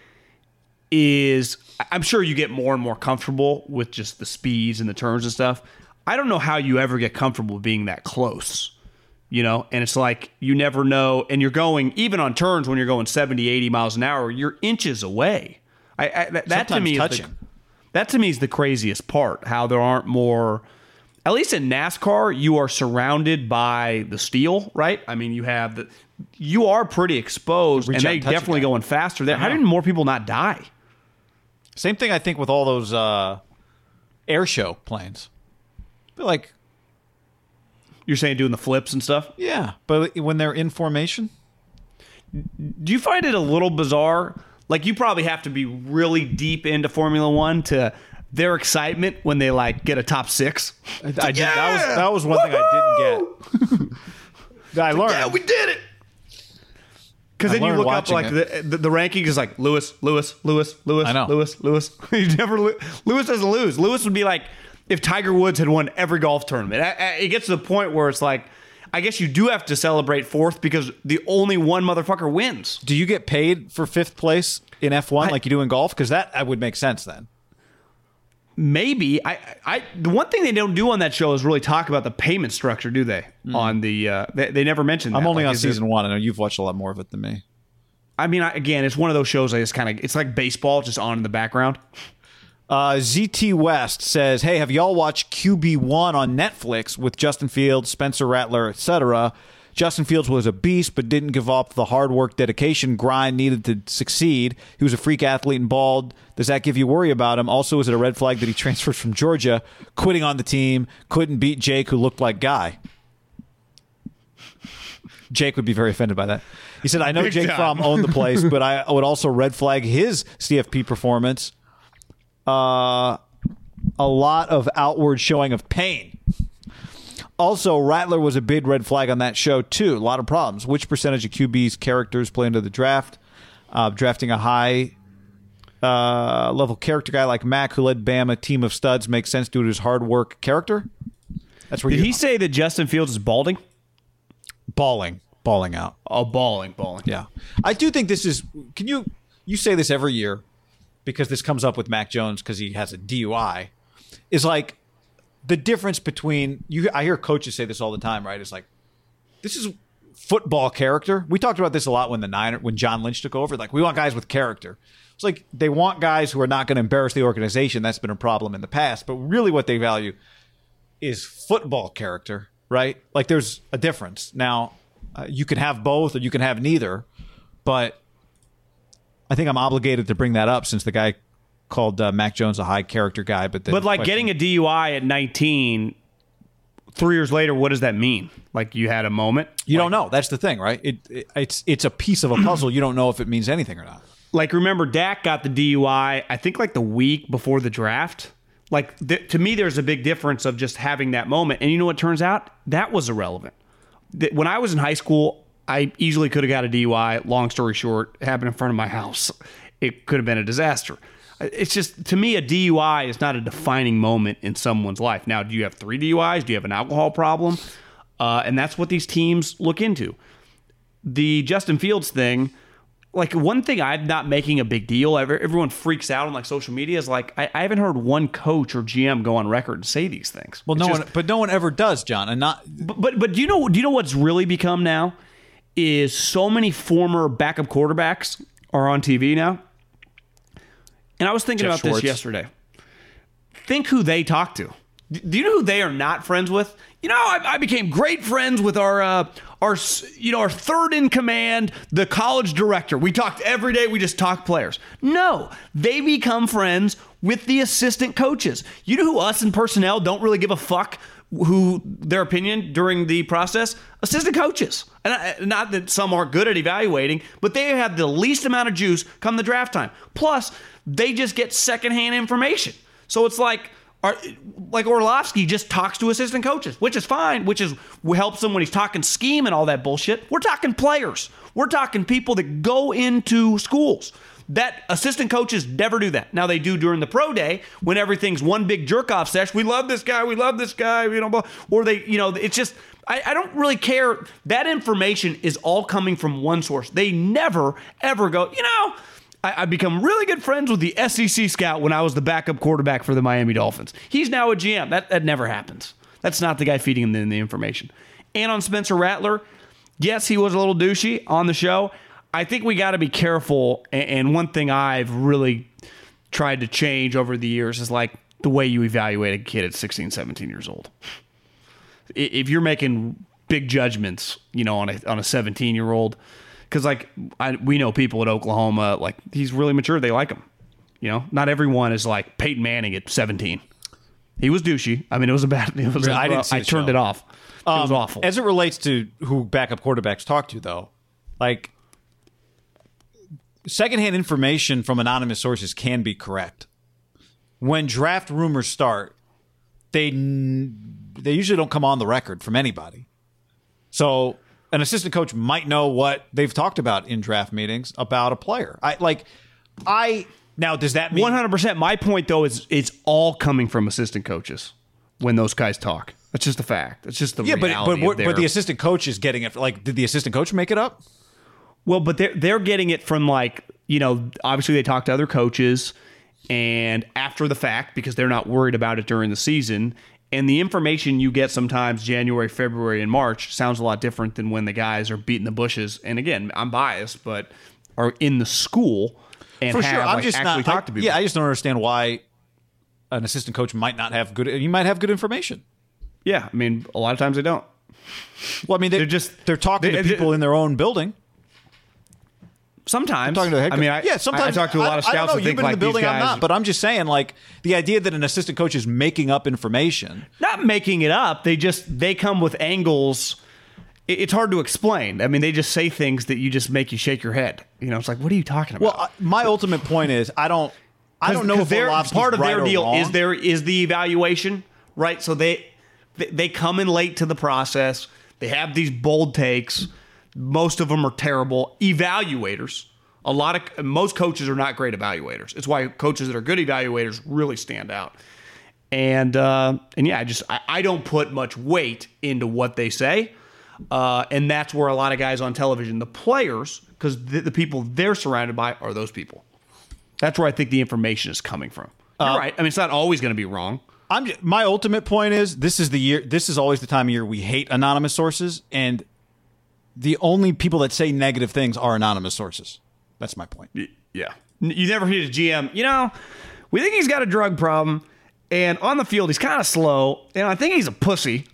is I'm sure you get more and more comfortable with just the speeds and the turns and stuff. I don't know how you ever get comfortable being that close, you know? And it's like you never know. And you're going, even on turns when you're going 70, 80 miles an hour, you're inches away. That to me is the craziest part, how there aren't more. At least in NASCAR, you are surrounded by the steel, right? I mean, you are pretty exposed, and they definitely going faster there. How did more people not die? Same thing, I think, with all those air show planes. Like, you're saying doing the flips and stuff? Yeah, but when they're in formation, do you find it a little bizarre? Like, you probably have to be really deep into Formula One to their excitement when they like get a top 6. That was one thing I didn't get. I learned. Yeah, we did it. Because then you look up like the ranking is like Lewis. I know. Lewis. Lewis doesn't lose. Lewis would be like if Tiger Woods had won every golf tournament. It gets to the point where it's like, I guess you do have to celebrate 4th because the only one motherfucker wins. Do you get paid for 5th place in F1 like you do in golf? Because that would make sense then. Maybe. The one thing they don't do on that show is really talk about the payment structure, do they? On the they never mention that. I'm only on season 1. I know you've watched a lot more of it than me. I mean, again, it's one of those shows I just kind of, it's like baseball just on in the background. ZT West says, hey, have y'all watched QB1 on Netflix with Justin Fields, Spencer Rattler, etc.? Justin Fields was a beast, but didn't give up the hard work, dedication, grind needed to succeed. He was a freak athlete and bald. Does that give you worry about him? Also, is it a red flag that he transferred from Georgia, quitting on the team, couldn't beat Jake, who looked like Guy? Jake would be very offended by that. He said, I know Jake Fromm owned the place, but I would also red flag his CFP performance. A lot of outward showing of pain. Also, Rattler was a big red flag on that show, too. A lot of problems. Which percentage of QB's characters play into the draft? Drafting a high level character guy like Mac, who led Bama, team of studs, makes sense due to his hard work character? That's where Did he say that Justin Fields is balding? Balling out. Oh, balling. Yeah. I do think this is... Can you say this every year, because this comes up with Mac Jones because he has a DUI, is like... The difference between I hear coaches say this all the time, right? It's like, this is football character. We talked about this a lot when John Lynch took over. Like, we want guys with character. It's like they want guys who are not going to embarrass the organization. That's been a problem in the past. But really, what they value is football character, right? Like, there's a difference. Now, you can have both, or you can have neither. But I think I'm obligated to bring that up since the guy called Mac Jones a high character guy, but like getting a DUI at 19, 3 years later, what does that mean? Like you had a moment? You don't know. That's the thing, right? It's a piece of a puzzle. You don't know if it means anything or not. Like, remember, Dak got the DUI, I think like the week before the draft. Like, to me, there's a big difference of just having that moment. And you know what turns out? That was irrelevant. When I was in high school, I easily could have got a DUI. Long story short, it happened in front of my house. It could have been a disaster. It's just, to me, a DUI is not a defining moment in someone's life. Now, do you have 3 DUIs? Do you have an alcohol problem? And that's what these teams look into. The Justin Fields thing, like, one thing I'm not making a big deal, everyone freaks out on like social media, is like, I haven't heard one coach or GM go on record and say these things. Well, no one ever does, John. And not, but do you know what's really become now is so many former backup quarterbacks are on TV now. And I was thinking about this yesterday. Think who they talk to. Do you know who they are not friends with? You know, I became great friends with our third in command, the college director. We talked every day. We just talked players. No, they become friends with the assistant coaches. You know who us in personnel don't really give a fuck who their opinion during the process? Assistant coaches. And not that some aren't good at evaluating, but they have the least amount of juice come the draft time. Plus, they just get secondhand information. So it's like Orlovsky just talks to assistant coaches, which is fine, which helps him when he's talking scheme and all that bullshit. We're talking players. We're talking people that go into schools. That assistant coaches never do that. Now they do during the pro day when everything's one big jerk-off session. We love this guy. Or they, it's just, I don't really care. That information is all coming from one source. They never, ever go, I've become really good friends with the SEC scout when I was the backup quarterback for the Miami Dolphins. He's now a GM. That never happens. That's not the guy feeding him the information. And on Spencer Rattler, yes, he was a little douchey on the show. I think we got to be careful. And one thing I've really tried to change over the years is like the way you evaluate a kid at 16, 17 years old. If you're making big judgments, on a 17-year-old, because we know people at Oklahoma, like, he's really mature. They like him. Not everyone is like Peyton Manning at 17. He was douchey. I mean, it was a bad. I turned it off. It was awful. As it relates to who backup quarterbacks talk to, though, like, secondhand information from anonymous sources can be correct. When draft rumors start, they usually don't come on the record from anybody. So an assistant coach might know what they've talked about in draft meetings about a player. Now, does that mean 100%? My point, though, is it's all coming from assistant coaches when those guys talk. That's just a fact. It's just the reality. But the assistant coach is getting it. Like, did the assistant coach make it up? Well, but they're getting it from, like, obviously they talk to other coaches and after the fact because they're not worried about it during the season. And the information you get sometimes January, February, and March sounds a lot different than when the guys are beating the bushes. And again, I'm biased, but are in the school and for sure. I'm just actually talk to people. Yeah, I just don't understand why an assistant coach might not have good. You might have good information. Yeah, I mean, a lot of times they don't. Well, I mean, they're talking to people in their own building. Sometimes. Talking to a head coach. I mean, sometimes I talk to a lot of scouts and think like the building, these guys. I'm not, but I'm just saying, like, the idea that an assistant coach is making up information. Not making it up. They come with angles. It's hard to explain. I mean, they just say things that you just make you shake your head. It's like, what are you talking about? Well, my ultimate point is, I don't know if Orlovsky's part of right their or deal wrong. is the evaluation, right? So they come in late to the process. They have these bold takes. Most of them are terrible evaluators. Most coaches are not great evaluators. It's why coaches that are good evaluators really stand out. And yeah, I don't put much weight into what they say. And that's where a lot of guys on television, the players, because the people they're surrounded by are those people. That's where I think the information is coming from. You're right. I mean, it's not always going to be wrong. My ultimate point is this is the year. This is always the time of year we hate anonymous sources, and the only people that say negative things are anonymous sources. That's my point. Yeah. You never hear a GM, we think he's got a drug problem, and on the field he's kind of slow, and I think he's a pussy,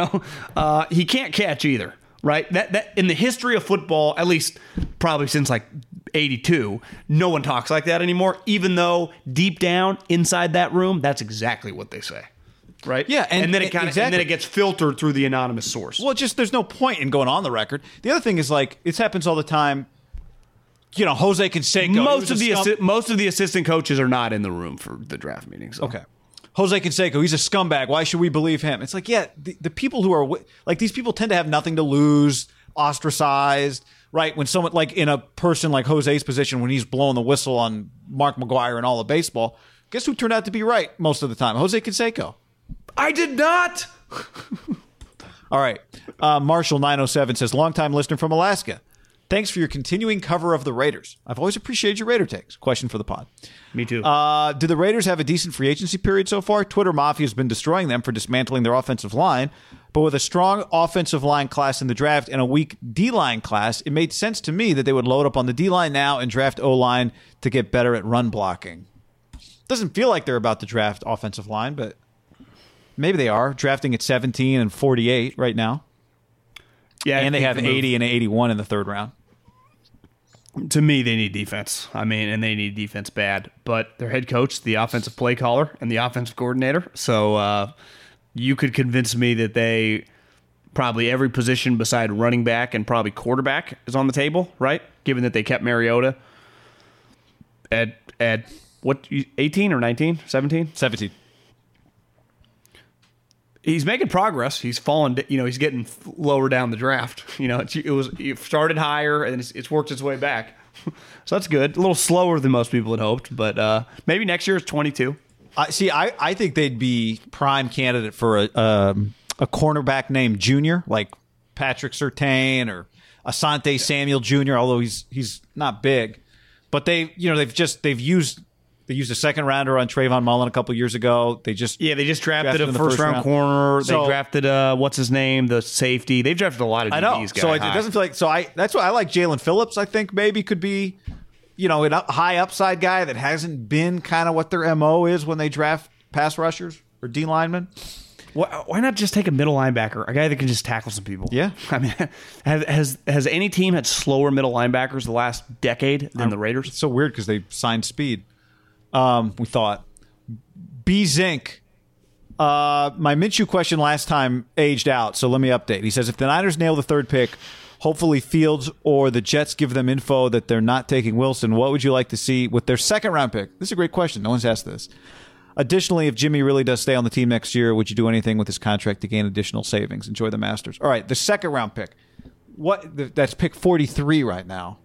he can't catch either, right? That in the history of football, at least probably since like 82, no one talks like that anymore, even though deep down inside that room, that's exactly what they say. Right? Yeah, and then it gets filtered through the anonymous source. Well, there's no point in going on the record. The other thing is, like, it happens all the time. Jose Canseco. Most of the assistant coaches are not in the room for the draft meetings. So. Okay. Jose Canseco, he's a scumbag. Why should we believe him? It's like, yeah, the people who are like, these people tend to have nothing to lose. ostracized, right? When someone like in a person like Jose's position, when he's blowing the whistle on Mark McGwire and all of baseball, guess who turned out to be right most of the time? Jose Canseco. I did not. All right. Marshall 907 says, longtime listener from Alaska. Thanks for your continuing cover of the Raiders. I've always appreciated your Raider takes. Question for the pod. Me too. Do the Raiders have a decent free agency period so far? Twitter Mafia has been destroying them for dismantling their offensive line. But with a strong offensive line class in the draft and a weak D-line class, it made sense to me that they would load up on the D-line now and draft O-line to get better at run blocking. Doesn't feel like they're about to draft offensive line, but maybe they are. Drafting at 17 and 48 right now. Yeah, and they have 80 and 81 in the third round. To me, they need defense. I mean, and they need defense bad. But their head coach, the offensive play caller, and the offensive coordinator. So you could convince me that they probably every position beside running back and probably quarterback is on the table, right? Given that they kept Mariota at what, 18 or 19, 17? 17. He's making progress. He's fallen, he's getting lower down the draft. It started higher and it's worked its way back. So that's good. A little slower than most people had hoped, but maybe next year it's 22. I think they'd be prime candidate for a cornerback named Junior, like Patrick Surtain or Asante Samuel Jr., although he's not big. But they've used a second rounder on Trayvon Mullen a couple years ago. They just drafted a first round corner. They drafted what's his name, the safety. They've drafted a lot of DBs. I know. Guys. So it doesn't feel like that's why I like Jalen Phillips. I think maybe could be a high upside guy that hasn't been kind of what their MO is when they draft pass rushers or D linemen. Why not just take a middle linebacker, a guy that can just tackle some people? Yeah. I mean, has any team had slower middle linebackers the last decade than the Raiders? It's so weird because they signed speed. We thought. B Zink. My Minshew question last time aged out, so let me update. He says, if the Niners nail the third pick, hopefully Fields or the Jets give them info that they're not taking Wilson, what would you like to see with their second round pick? This is a great question. No one's asked this. Additionally, if Jimmy really does stay on the team next year, would you do anything with his contract to gain additional savings? Enjoy the Masters. All right, the second round pick. That's pick 43 right now.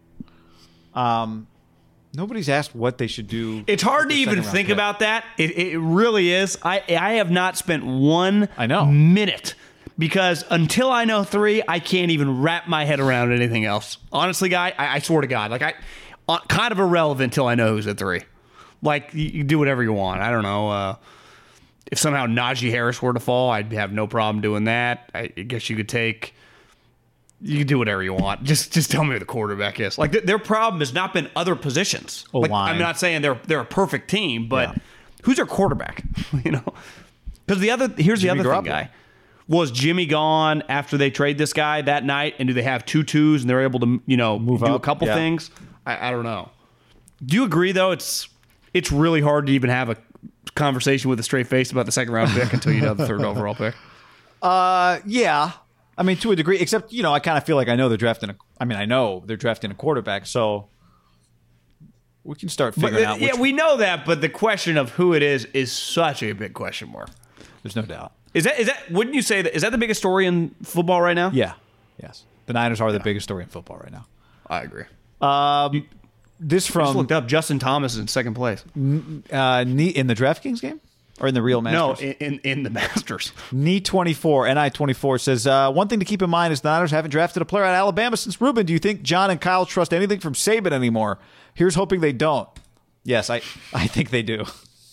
Nobody's asked what they should do. It's hard to even think about that. It really is. I have not spent 1 minute because until I know 3, I can't even wrap my head around anything else. Honestly, guy, I swear to God, kind of irrelevant until I know who's at 3. Like, you can do whatever you want. I don't know. If somehow Najee Harris were to fall, I'd have no problem doing that. I guess you could do whatever you want. Just tell me who the quarterback is. Like, their problem has not been other positions. Like, I'm not saying they're a perfect team, but who's their quarterback? Because here's the other thing, guy. Was Jimmy gone after they trade this guy that night, and do they have 2 twos and they're able to move do a couple things? I don't know. Do you agree though? It's really hard to even have a conversation with a straight face about the second round pick until you know the third overall pick. Yeah. I mean, to a degree, except, I kind of feel like I know they're drafting I know they're drafting a quarterback, so we can start figuring out which. Yeah, we know that, but the question of who it is such a big question mark. There's no doubt. Is that wouldn't you say that is that the biggest story in football right now? Yeah. Yes. The Niners are the biggest story in football right now. I agree. This from... I just looked up. Justin Thomas is in second place. In the DraftKings game? Or in the real Masters? No, in the Masters. Ni24 says, one thing to keep in mind is the Niners haven't drafted a player out of Alabama since Ruben. Do you think John and Kyle trust anything from Saban anymore? Here's hoping they don't. Yes, I think they do.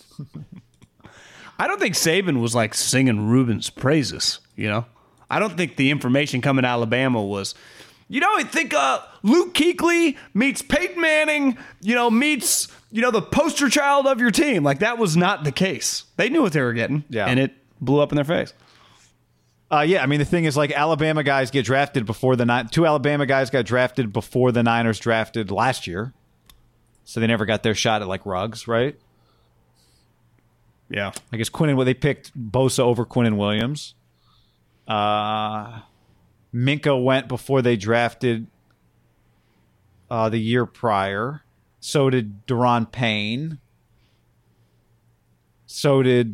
I don't think Saban was like singing Ruben's praises, I don't think the information coming out of Alabama was... I think Luke Kuechly meets Peyton Manning, meets, the poster child of your team. Like, that was not the case. They knew what they were getting, and it blew up in their face. Yeah, I mean, the thing is, like, Alabama guys get drafted before two Alabama guys got drafted before the Niners drafted last year. So they never got their shot at, like, Ruggs, right? Yeah. I guess they picked Bosa over Quinnen Williams. Minka went before they drafted the year prior. So did Daron Payne. So did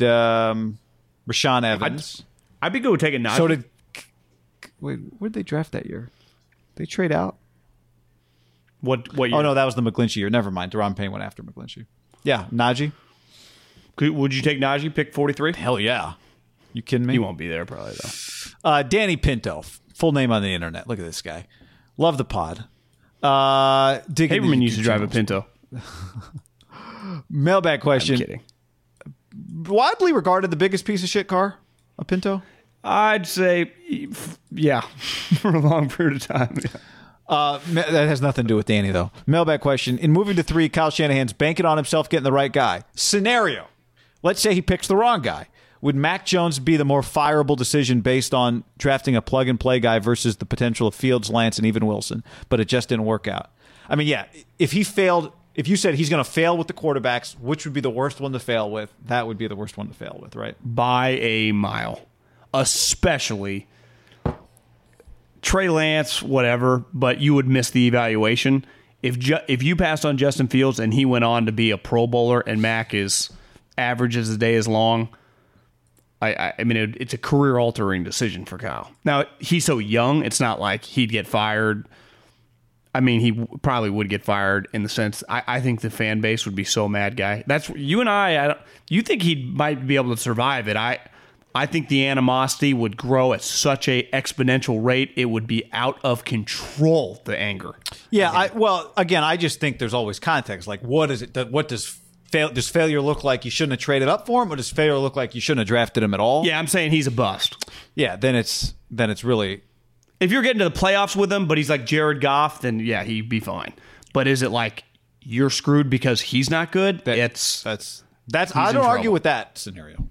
Rashaan Evans. I'd be good with taking Najee. So did... Wait, where did they draft that year? They trade out. What year? Oh, no, that was the McGlinchey year. Never mind. Deron Payne went after McGlinchey. Yeah, Najee. Would you take Najee, pick 43? Hell yeah. You kidding me? He won't be there probably, though. Danny Pinto. Full name on the internet. Look at this guy. Love the pod. Haberman used to drive a Pinto. Mailbag question. I'm kidding. Widely regarded the biggest piece of shit car? A Pinto? I'd say, yeah, for a long period of time. Yeah. That has nothing to do with Danny, though. Mailbag question. In moving to 3, Kyle Shanahan's banking on himself getting the right guy. Scenario. Let's say he picks the wrong guy. Would Mac Jones be the more fireable decision based on drafting a plug-and-play guy versus the potential of Fields, Lance, and even Wilson, but it just didn't work out? I mean, yeah, if he failed, if you said he's going to fail with the quarterbacks, which would be the worst one to fail with? That would be the worst one to fail with, right? By a mile. Especially Trey Lance, whatever, but you would miss the evaluation. If you passed on Justin Fields and he went on to be a Pro Bowler and Mac is average as the day is long, I mean, it's a career-altering decision for Kyle. Now, he's so young, it's not like he'd get fired. I mean, he probably would get fired in the sense, I think the fan base would be so mad, guy. That's you and you think he might be able to survive it. I think the animosity would grow at such a exponential rate, it would be out of control, the anger. Yeah, again, I just think there's always context. Like, what is it? What does failure look like? You shouldn't have traded up for him, or does failure look like you shouldn't have drafted him at all? Yeah, I'm saying he's a bust. Yeah, then it's really. If you're getting to the playoffs with him, but he's like Jared Goff, then yeah, he'd be fine. But is it like you're screwed because he's not good? That's I don't argue with that scenario.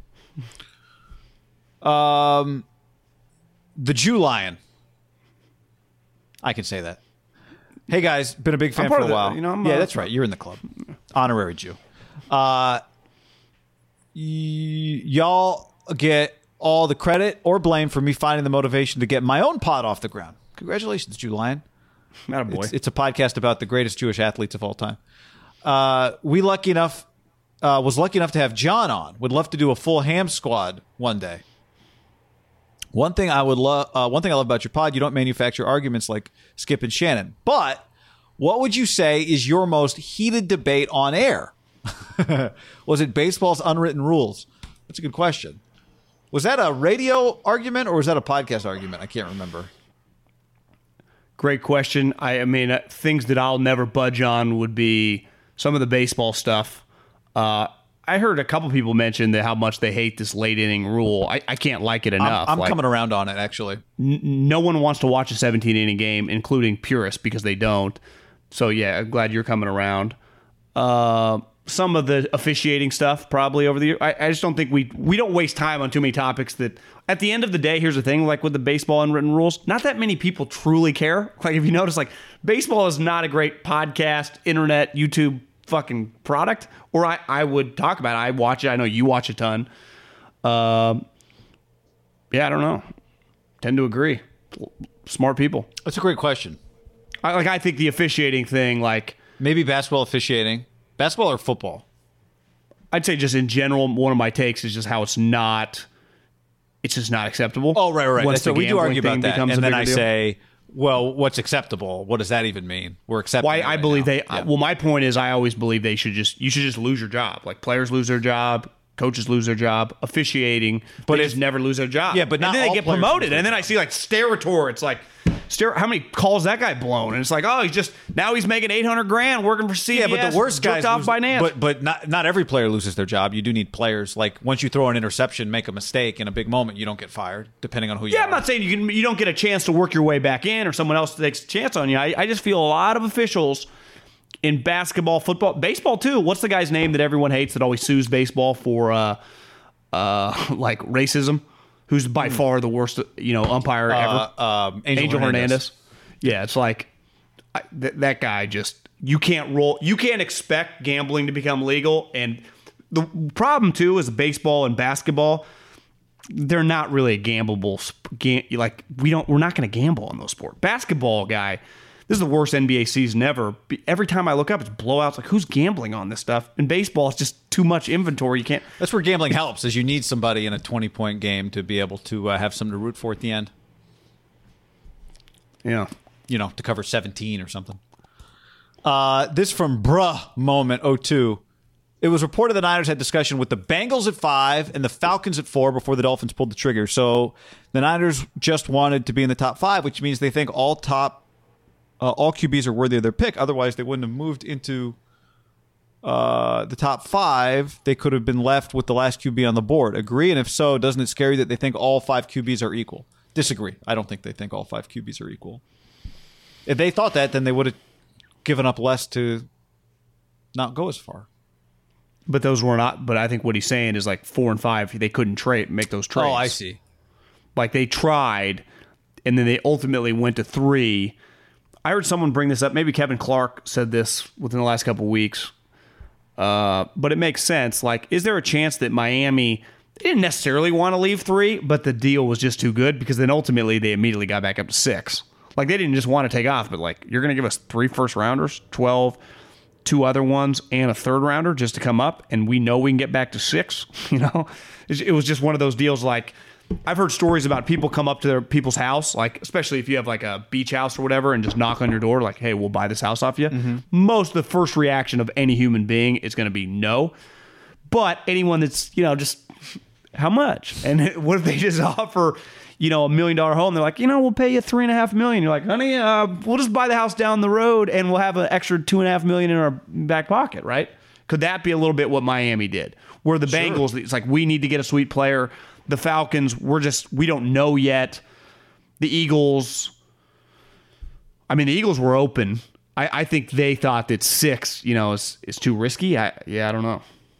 The Jew Lion. I can say that. Hey guys, been a big fan for a while. Yeah, that's right. You're in the club. Honorary Jew. Y'all get all the credit or blame for me finding the motivation to get my own pod off the ground. Congratulations, Jew Lion. Not a boy. It's a podcast about the greatest Jewish athletes of all time. Was lucky enough to have John on. Would love to do a full ham squad one day. One thing I love about your pod, you don't manufacture arguments like Skip and Shannon. But what would you say is your most heated debate on air? Was it baseball's unwritten rules? That's a good question. Was that a radio argument or was that a podcast argument? I can't remember. Great question. I mean, things that I'll never budge on would be some of the baseball stuff. I heard a couple people mention that how much they hate this late inning rule. I can't like it enough. I'm coming around on it, actually. No one wants to watch a 17-inning game, including purists, because they don't. So, yeah, I'm glad you're coming around. Some of the officiating stuff probably over the year. I just don't think we don't waste time on too many topics that at the end of the day, here's the thing, like with the baseball unwritten rules, not that many people truly care. Like if you notice, like baseball is not a great podcast, internet, YouTube fucking product, or I would talk about it. I watch it. I know you watch a ton. Yeah, I don't know. Tend to agree. Smart people. That's a great question. I think the officiating thing, like maybe basketball officiating. Basketball or football? I'd say just in general, one of my takes is just how it's just not acceptable. Oh, right. So we do argue about that. And then I deal. say, well, what's acceptable? What does that even mean? We're accepting. Why I believe well, my point is I always believe you should just lose your job. Like players lose their job, coaches lose their job, officiating, but they just never lose their job. Yeah, but not and then all they get players promoted. And then I see like Steratore. It's like, how many calls that guy blown? And it's like, oh, he's making $800,000 working for CBS. Yeah, but the worst guys off by Nance. But not every player loses their job. You do need players like once you throw an interception, make a mistake in a big moment, you don't get fired, depending on who you are. Yeah, I'm not saying you don't get a chance to work your way back in, or someone else takes a chance on you. I just feel a lot of officials in basketball, football, baseball too. What's the guy's name that everyone hates that always sues baseball for like racism? Who's by far the worst, umpire ever? Angel Hernandez. Yeah, it's like that guy just you can't expect gambling to become legal. And the problem too is baseball and basketball, they're not really a gambleable. We're not going to gamble on those sports. Basketball guy, this is the worst NBA season ever. Every time I look up, it's blowouts. Like who's gambling on this stuff? In baseball, it's just too much inventory. You can't. That's where gambling helps. Is you need somebody in a 20-point game to be able to have something to root for at the end. Yeah. to cover 17 or something. This from Bruh Moment 02. It was reported the Niners had discussion with the Bengals at 5 and the Falcons at 4 before the Dolphins pulled the trigger. So the Niners just wanted to be in the top 5, which means they think all QBs are worthy of their pick. Otherwise, they wouldn't have moved into the top 5. They could have been left with the last QB on the board. Agree? And if so, doesn't it scare you that they think all 5 QBs are equal? Disagree. I don't think they think all 5 QBs are equal. If they thought that, then they would have given up less to not go as far. But those were not. But I think what he's saying is like 4 and 5, they couldn't make those trades. Oh, I see. Like they tried, and then they ultimately went to 3. I heard someone bring this up. Maybe Kevin Clark said this within the last couple of weeks. But it makes sense. Like, is there a chance that Miami, they didn't necessarily want to leave 3, but the deal was just too good because then ultimately they immediately got back up to 6. Like, they didn't just want to take off, but like, you're going to give us 3 first-rounders, 12, 2 other ones, and a third-rounder just to come up, and we know we can get back to 6, It was just one of those deals like, I've heard stories about people come up to their people's house, like especially if you have like a beach house or whatever, and just knock on your door like, hey, we'll buy this house off you. Mm-hmm. Most of the first reaction of any human being is going to be no. But anyone that's, just how much? And what if they just offer, $1 million home? They're like, we'll pay you $3.5 million. You're like, honey, we'll just buy the house down the road and we'll have an extra $2.5 million in our back pocket, right? Could that be a little bit what Miami did? Where the Bengals, it's like, we need to get a sweet player. The Falcons, we don't know yet. The Eagles, the Eagles were open. I think they thought that 6, is too risky. I don't know.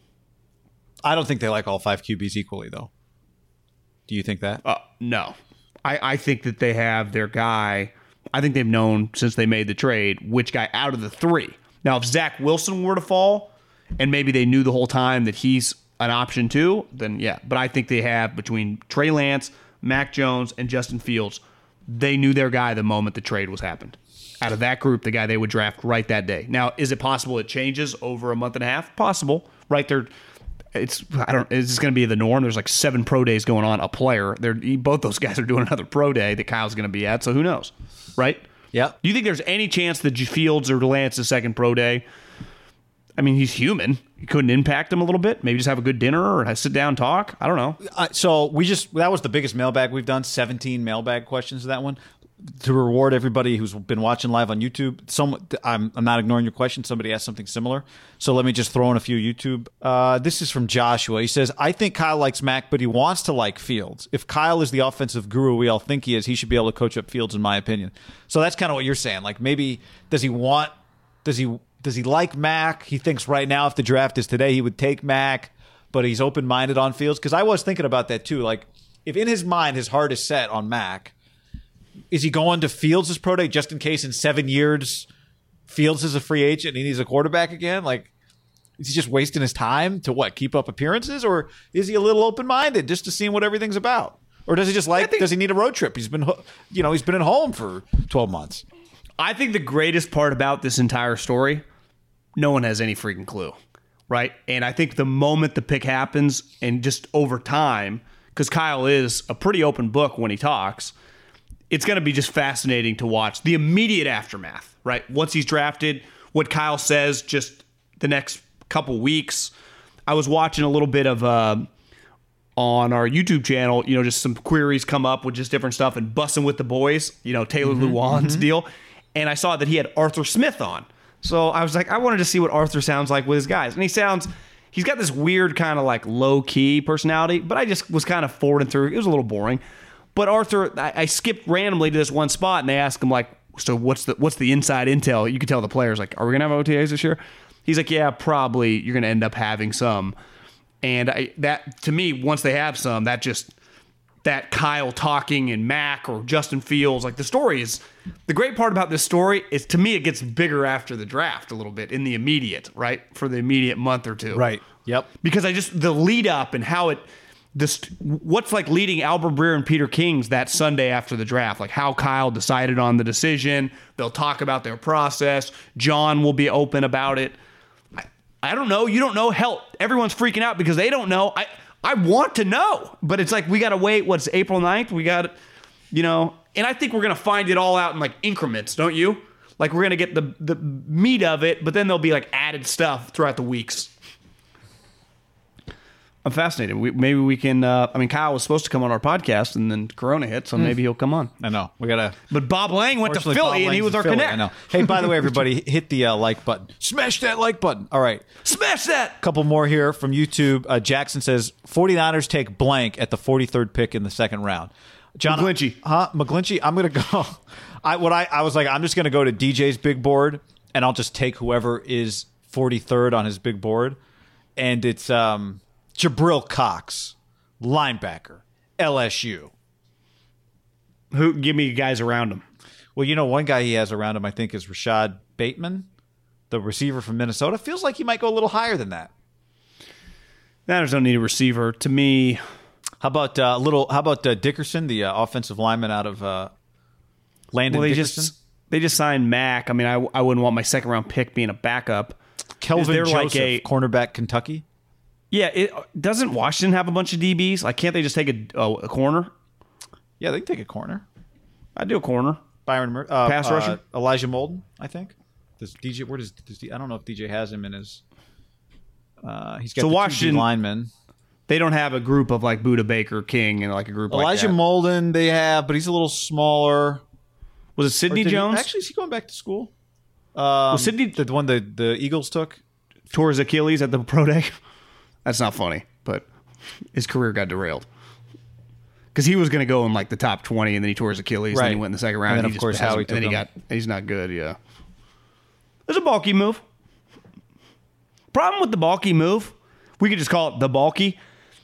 I don't think they like all 5 QBs equally, though. Do you think that? No. I think that they have their guy. I think they've known since they made the trade which guy out of the 3. Now, if Zach Wilson were to fall, and maybe they knew the whole time that he's an option too, then yeah. But I think they have between Trey Lance, Mac Jones, and Justin Fields, they knew their guy the moment the trade was happened. Out of that group, the guy they would draft right that day. Now, is it possible it changes over a month and a half? Possible. Right there. Is this going to be the norm? There's like 7 pro days going on. A player, both those guys are doing another pro day that Kyle's going to be at. So who knows, right? Yeah. Do you think there's any chance that Fields or Lance's second pro day? He's human. You couldn't impact him a little bit? Maybe just have a good dinner or sit down and talk? I don't know. So that was the biggest mailbag we've done. 17 mailbag questions to that one. To reward everybody who's been watching live on YouTube, I'm not ignoring your question. Somebody asked something similar. So let me just throw in a few YouTube. This is from Joshua. He says, I think Kyle likes Mac, but he wants to like Fields. If Kyle is the offensive guru we all think he is, he should be able to coach up Fields, in my opinion. So that's kind of what you're saying. Like, maybe does he like Mac? He thinks right now if the draft is today, he would take Mac, but he's open-minded on Fields. Because I was thinking about that too. Like, if in his mind his heart is set on Mac, is he going to Fields' pro day just in case in 7 years Fields is a free agent and he needs a quarterback again? Like, is he just wasting his time to keep up appearances? Or is he a little open-minded just to see what everything's about? Or does he just does he need a road trip? He's been at home for 12 months. I think the greatest part about this entire story, no one has any freaking clue, right? And I think the moment the pick happens and just over time, because Kyle is a pretty open book when he talks, it's going to be just fascinating to watch the immediate aftermath, right? Once he's drafted, what Kyle says just the next couple weeks. I was watching a little bit of on our YouTube channel, just some queries come up with just different stuff and Bussin' with the Boys, Taylor Lewan's deal. And I saw that he had Arthur Smith on. So I was like, I wanted to see what Arthur sounds like with his guys. And he's got this weird kind of like low-key personality, but I just was kind of forwarding through. It was a little boring. But Arthur, I skipped randomly to this one spot, and they asked him, like, so what's the inside intel? You could tell the players, like, are we going to have OTAs this year? He's like, yeah, probably. You're going to end up having some. And that, to me, once they have some, that Kyle talking and Mac or Justin Fields, like the story is, the great part about this story is, to me, it gets bigger after the draft a little bit in the immediate, right? For the immediate month or two. Right. Yep. Because the lead up and how what's like leading Albert Breer and Peter Kings that Sunday after the draft, like how Kyle decided on the decision. They'll talk about their process. John will be open about it. I don't know. You don't know. Hell, everyone's freaking out because they don't know. I want to know, but it's like we got to wait. What's April 9th? And I think we're going to find it all out in like increments, don't you? Like we're going to get the meat of it, but then there'll be like added stuff throughout the weeks. I'm fascinated. Maybe we can. Kyle was supposed to come on our podcast, and then Corona hit, so maybe he'll come on. I know we gotta. But Bob Lang went to Philly, and he was our connect. I know. Hey, by the way, everybody, hit the like button. Smash that like button. All right, smash that. Couple more here from YouTube. Jackson says 49ers take blank at the 43rd pick in the second round. John McGlinchey. McGlinchey. I'm gonna go. I was like, I'm just gonna go to DJ's big board, and I'll just take whoever is 43rd on his big board, and it's Jabril Cox, linebacker, LSU. Who? Give me guys around him. Well, one guy he has around him, I think, is Rashad Bateman, the receiver from Minnesota. Feels like he might go a little higher than that. Niners don't need a receiver. To me, how about Dickerson, the offensive lineman out of Landon Dickerson? They just signed Mack. I mean, I wouldn't want my second round pick being a backup. Kelvin Joseph, cornerback, Kentucky. Yeah, doesn't Washington have a bunch of DBs? Like, can't they just take a corner? Yeah, they can take a corner. I'd do a corner. Byron pass rusher. Elijah Molden, I think. Does DJ? Where does I don't know if DJ has him in his. He's got Washington linemen. They don't have a group of like Buda Baker King and like a group Elijah like that. Molden they have, but he's a little smaller. Was it Sidney Jones? Actually, is he going back to school? Was Sidney the one the Eagles took? Tore his Achilles at the pro day. That's not funny, but his career got derailed. Because he was going to go in like the top 20, and then he tore his Achilles, and then he went in the second round. And then, of course, Howie took him. He's not good, yeah. There's a bulky move. Problem with the bulky move, we could just call it the bulky.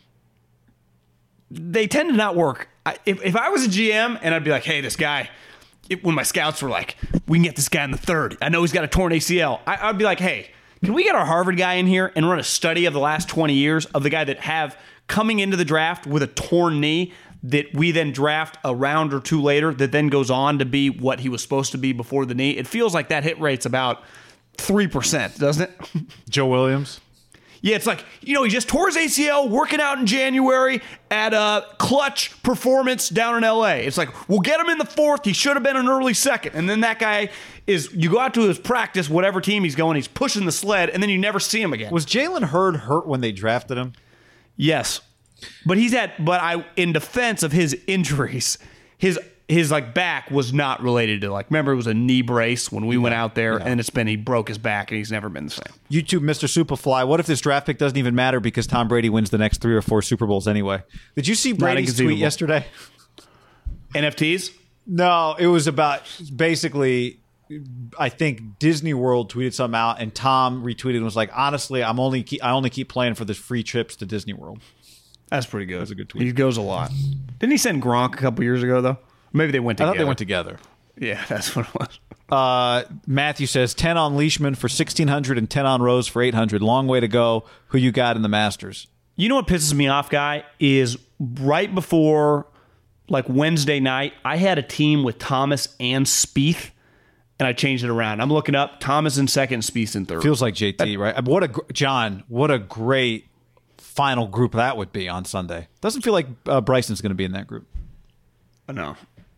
They tend to not work. If I was a GM, and I'd be like, hey, this guy, when my scouts were like, we can get this guy in the third. I know he's got a torn ACL. I'd be like, hey, can we get our Harvard guy in here and run a study of the last 20 years of the guy that have coming into the draft with a torn knee that we then draft a round or two later that then goes on to be what he was supposed to be before the knee? It feels like that hit rate's about 3%, doesn't it? Joe Williams? Yeah, it's like, he just tore his ACL working out in January at a Clutch Performance down in L.A. It's like, we'll get him in the fourth. He should have been an early second. And then that guy you go out to his practice, whatever team he's going, he's pushing the sled, and then you never see him again. Was Jalen Hurd hurt when they drafted him? Yes. But in defense of his injuries, his like back was not related to remember it was a knee brace when we went out there, and he broke his back and he's never been the same. YouTube, Mr. Superfly, what if this draft pick doesn't even matter because Tom Brady wins the next 3 or 4 Super Bowls anyway? Did you see Brady's tweet yesterday? NFTs? No, it was about basically, I think Disney World tweeted something out, and Tom retweeted and was like, honestly, I only keep playing for the free trips to Disney World. That's pretty good. That's a good tweet. He goes a lot. Didn't he send Gronk a couple years ago, though? Maybe they went together. I thought they went together. Yeah, that's what it was. Matthew says 10 on Leishman for 1,600 and 10 on Rose for 800. Long way to go. Who you got in the Masters? You know what pisses me off, Guy, is right before Wednesday night, I had a team with Thomas and Spieth, and I changed it around. I'm looking up Thomas in second, Spieth in third. Feels like JT, right? What a great final group that would be on Sunday. Doesn't feel like Bryson's going to be in that group. No.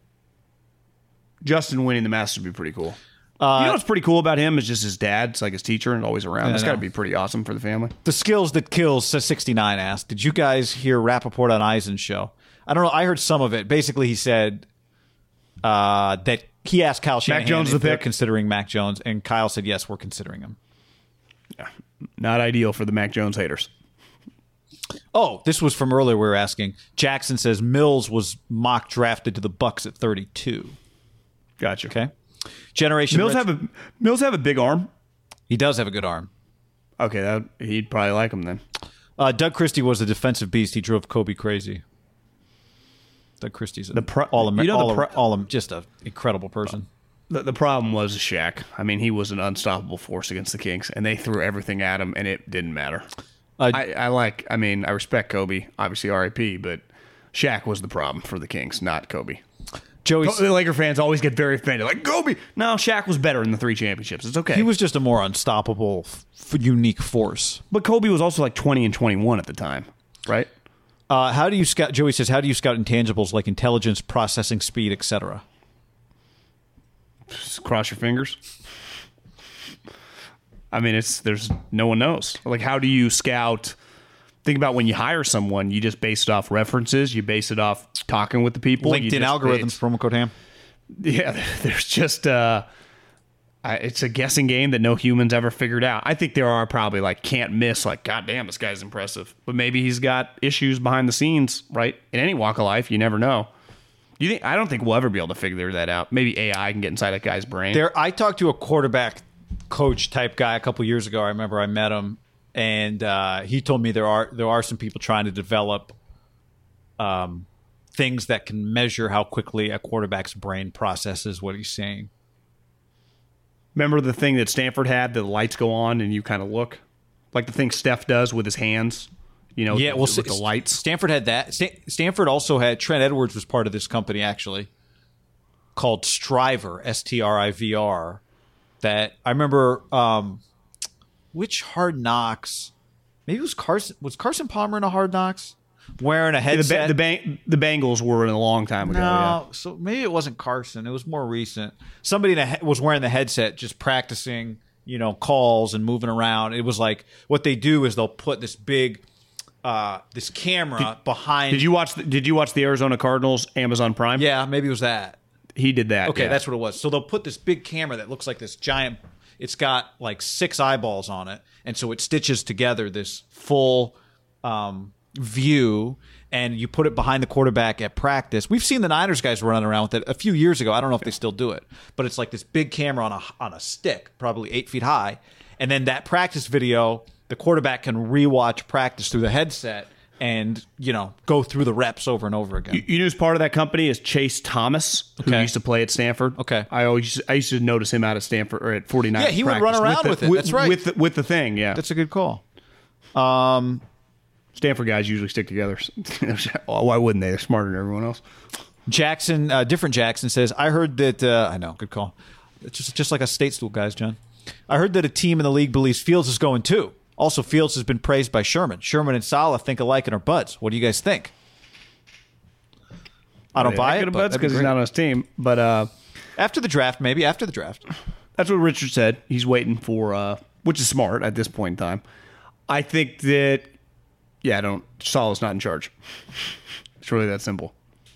Justin winning the Masters would be pretty cool. You know what's pretty cool about him is just his dad's like his teacher and always around. That's got to be pretty awesome for the family. The skills that kills, says 69 asked, did you guys hear Rappaport on Eisen's show? I don't know. I heard some of it. Basically, he said that he asked Kyle Shanahan Mac Jones if they're considering Mac Jones, and Kyle said, yes, we're considering him. Yeah. Not ideal for the Mac Jones haters. Oh, this was from earlier we were asking. Jackson says Mills was mock drafted to the Bucks at 32. Gotcha. Okay. Generation Mills have a big arm. He does have a good arm. Okay, he'd probably like him then. Doug Christie was a defensive beast. He drove Kobe crazy. Doug Christie's just an incredible person. The problem was Shaq. I mean, he was an unstoppable force against the Kings, and they threw everything at him, and it didn't matter. I respect Kobe, obviously RIP, but Shaq was the problem for the Kings, not Kobe. The Laker fans always get very offended. Like, Kobe! No, Shaq was better in the 3 championships. It's okay. He was just a more unstoppable, unique force. But Kobe was also 20 and 21 at the time, right? How do you scout? Joey says, how do you scout intangibles like intelligence, processing speed, etc.? Just cross your fingers. I mean, there's no one knows. Like, how do you scout? Think about when you hire someone, you just base it off references. You base it off talking with the people. LinkedIn algorithms, promo code ham. Yeah, there's just it's a guessing game that no humans ever figured out. I think there are probably like can't miss, like, God damn, this guy's impressive. But maybe he's got issues behind the scenes, right? In any walk of life, you never know. I don't think we'll ever be able to figure that out. Maybe AI can get inside that guy's brain. I talked to a quarterback coach type guy a couple years ago. I remember I met him, and he told me there are some people trying to develop things that can measure how quickly a quarterback's brain processes what he's saying. Remember the thing that Stanford had, the lights go on and you kind of look? Like the thing Steph does with his hands, with the lights. Stanford had that. Stanford also had, Trent Edwards was part of this company, actually, called Striver, STRIVR, that I remember, which Hard Knocks, maybe it was Carson Palmer in a Hard Knocks? Wearing a headset. The Bengals were a long time ago. No, so maybe it wasn't Carson. It was more recent. Somebody was wearing the headset, just practicing, calls and moving around. It was like what they do is they'll put this big, this camera behind. Did you watch the Arizona Cardinals Amazon Prime? Yeah, maybe it was that. He did that. Okay, yeah. that's what it was. So they'll put this big camera that looks like this giant. It's got like 6 eyeballs on it, and so it stitches together this full view, and you put it behind the quarterback at practice. We've seen the Niners guys running around with it a few years ago. I don't know if they still do it, but it's like this big camera on a stick, probably 8 feet high, and then that practice video, the quarterback can rewatch practice through the headset and go through the reps over and over again. You know who's part of that company is Chase Thomas, who used to play at Stanford. Okay, I used to notice him out at Stanford or at 49ers. Yeah, he would run around with it. That's right, with the thing. Yeah, that's a good call. Stanford guys usually stick together. Why wouldn't they? They're smarter than everyone else. Jackson, different Jackson says, I heard that, I know, good call. It's just like a state stool, guys, John. I heard that a team in the league believes Fields is going too. Also, Fields has been praised by Sherman. Sherman and Saleh think alike and are buds. What do you guys think? I don't buy it, because he's not on his team. But after the draft, maybe after the draft. That's what Richard said. He's waiting for, which is smart at this point in time. I think that, Saleh's not in charge. It's really that simple.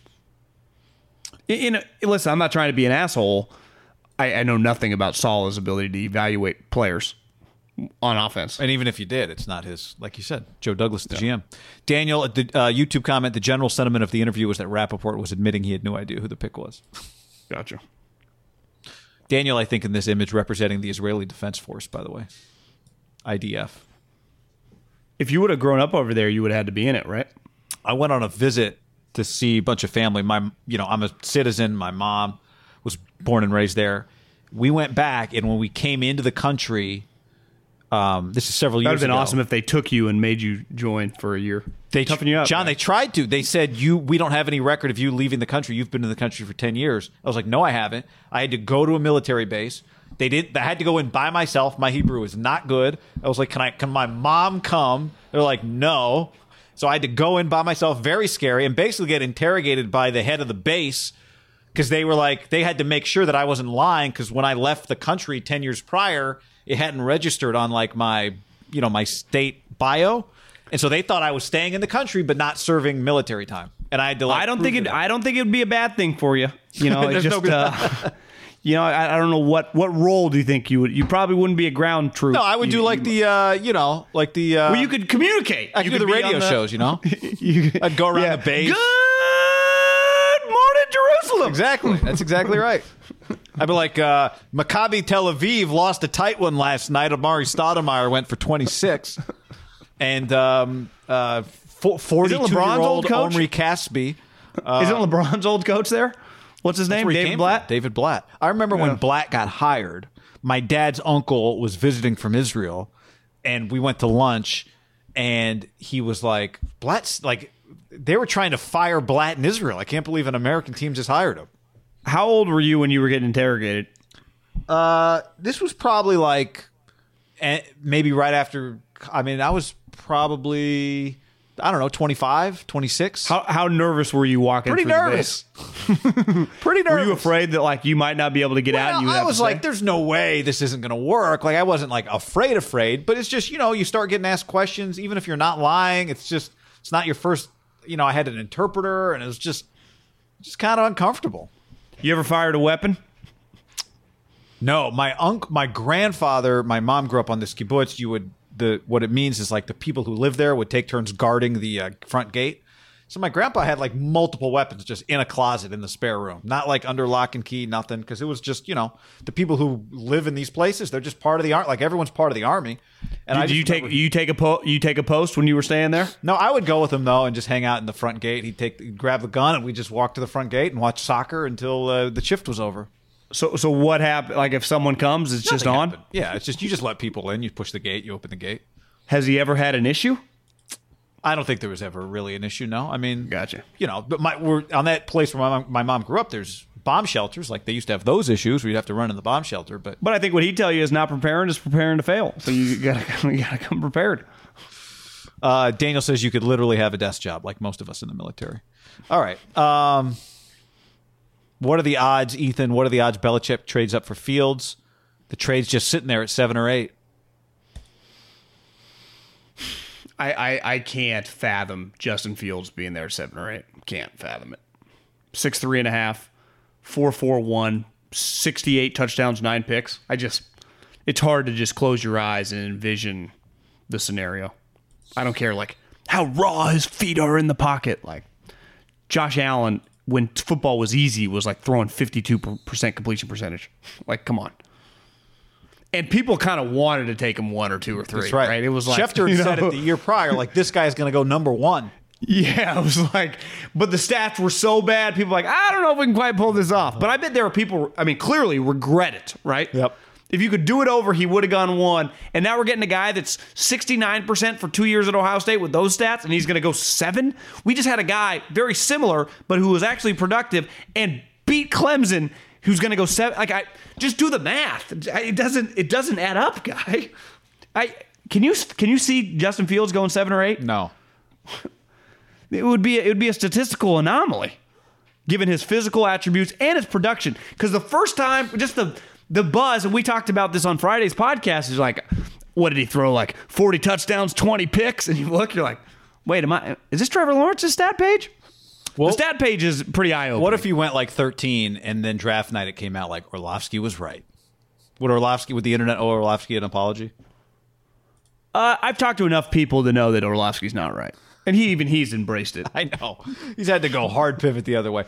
Listen, I'm not trying to be an asshole. I know nothing about Saleh's ability to evaluate players on offense. And even if you did, it's not his, like you said, Joe Douglas, the GM. Daniel, at the YouTube comment, the general sentiment of the interview was that Rappaport was admitting he had no idea who the pick was. Gotcha. Daniel, I think, in this image representing the Israeli Defense Force, by the way. IDF. If you would have grown up over there, you would have had to be in it, right? I went on a visit to see a bunch of family. I'm a citizen. My mom was born and raised there. We went back, and when we came into the country, this is several years ago. That would have been awesome if they took you and made you join for a year. They toughen you up, John, man. They tried to. They said, we don't have any record of you leaving the country. You've been in the country for 10 years. I was like, no, I haven't. I had to go to a military base. I had to go in by myself. My Hebrew is not good. I was like, can my mom come? They're like, no. So I had to go in by myself, very scary, and basically get interrogated by the head of the base because they were like, they had to make sure that I wasn't lying because when I left the country 10 years prior, it hadn't registered on like my state bio. And so they thought I was staying in the country but not serving military time. And I had to I don't think it would be a bad thing for you. It's just I don't know what role do you think you would? You probably wouldn't be a ground troop. No, I would do like the well, you could communicate. I could do the radio shows, I'd go around the base. Good morning, Jerusalem. Exactly. That's exactly right. I'd be like, Maccabi Tel Aviv lost a tight one last night. Amari Stoudemire went for 26. And 42-year-old Omri Caspi. Isn't LeBron's old coach there? What's his name? David Blatt? David Blatt. I remember when Blatt got hired, my dad's uncle was visiting from Israel, and we went to lunch, and he was like, Blatt's like, they were trying to fire Blatt in Israel. I can't believe an American team just hired him. How old were you when you were getting interrogated? This was probably like maybe right after. I mean, I was probably I don't know, 25, 26. How nervous were you walking? Pretty through nervous. Pretty nervous. Were you afraid that like you might not be able to get out? And you would I have was to like, stay? there's no way this isn't going to work. Like, I wasn't like afraid, but it's just, you start getting asked questions, even if you're not lying. It's not your first, I had an interpreter, and it was just kind of uncomfortable. You ever fired a weapon? No, my grandfather, my mom grew up on this kibbutz. What it means is like the people who live there would take turns guarding the front gate. So my grandpa had like multiple weapons just in a closet in the spare room, not like under lock and key, nothing. Because it was just, the people who live in these places, they're just part of the army. Like everyone's part of the army. And Did you take a post when you were staying there? No, I would go with him though and just hang out in the front gate. He'd grab the gun and we'd just walk to the front gate and watch soccer until the shift was over. So what happened? Like if someone comes, it's just on? Happened. Yeah, it's just you just let people in. You push the gate, you open the gate. Has he ever had an issue? I don't think there was ever really an issue. No, I mean, gotcha. But we're on that place where my mom grew up. There's bomb shelters. Like they used to have those issues where you'd have to run in the bomb shelter. But I think what he'd tell you is not preparing is preparing to fail. So you gotta come prepared. Daniel says you could literally have a desk job like most of us in the military. All right. What are the odds, Ethan? What are the odds Belichick trades up for Fields? The trade's just sitting there at 7 or 8. I can't fathom Justin Fields being there at 7 or 8. Can't fathom it. 6'3.5", 4.41, 68 touchdowns, 9 picks. It's hard to just close your eyes and envision the scenario. I don't care like how raw his feet are in the pocket. Like Josh Allen, when football was easy, was like throwing 52% completion percentage. Like, come on. And people kind of wanted to take him 1 or 2 or 3. That's right. It was like Schefter said it the year prior, like this guy's going to go number 1. Yeah, it was like, but the stats were so bad. People were like, I don't know if we can quite pull this off. But I bet there are people, clearly regret it, right? Yep. If you could do it over, he would have gone 1. And now we're getting a guy that's 69% for 2 years at Ohio State with those stats, and he's going to go 7. We just had a guy very similar, but who was actually productive and beat Clemson, who's going to go 7. Like, just do the math. It doesn't add up, guy. Can you see Justin Fields going 7 or 8? No. It would be a statistical anomaly, given his physical attributes and his production. Because the first time, just the buzz, and we talked about this on Friday's podcast, is like, what did he throw? Like 40 touchdowns, 20 picks, and you look, you're like, wait, is this Trevor Lawrence's stat page? Well, the stat page is pretty eye-opening. What if you went like 13 and then draft night it came out like Orlovsky was right? Would the internet owe Orlovsky an apology? I've talked to enough people to know that Orlovsky's not right. And he's embraced it. I know. He's had to go hard pivot the other way.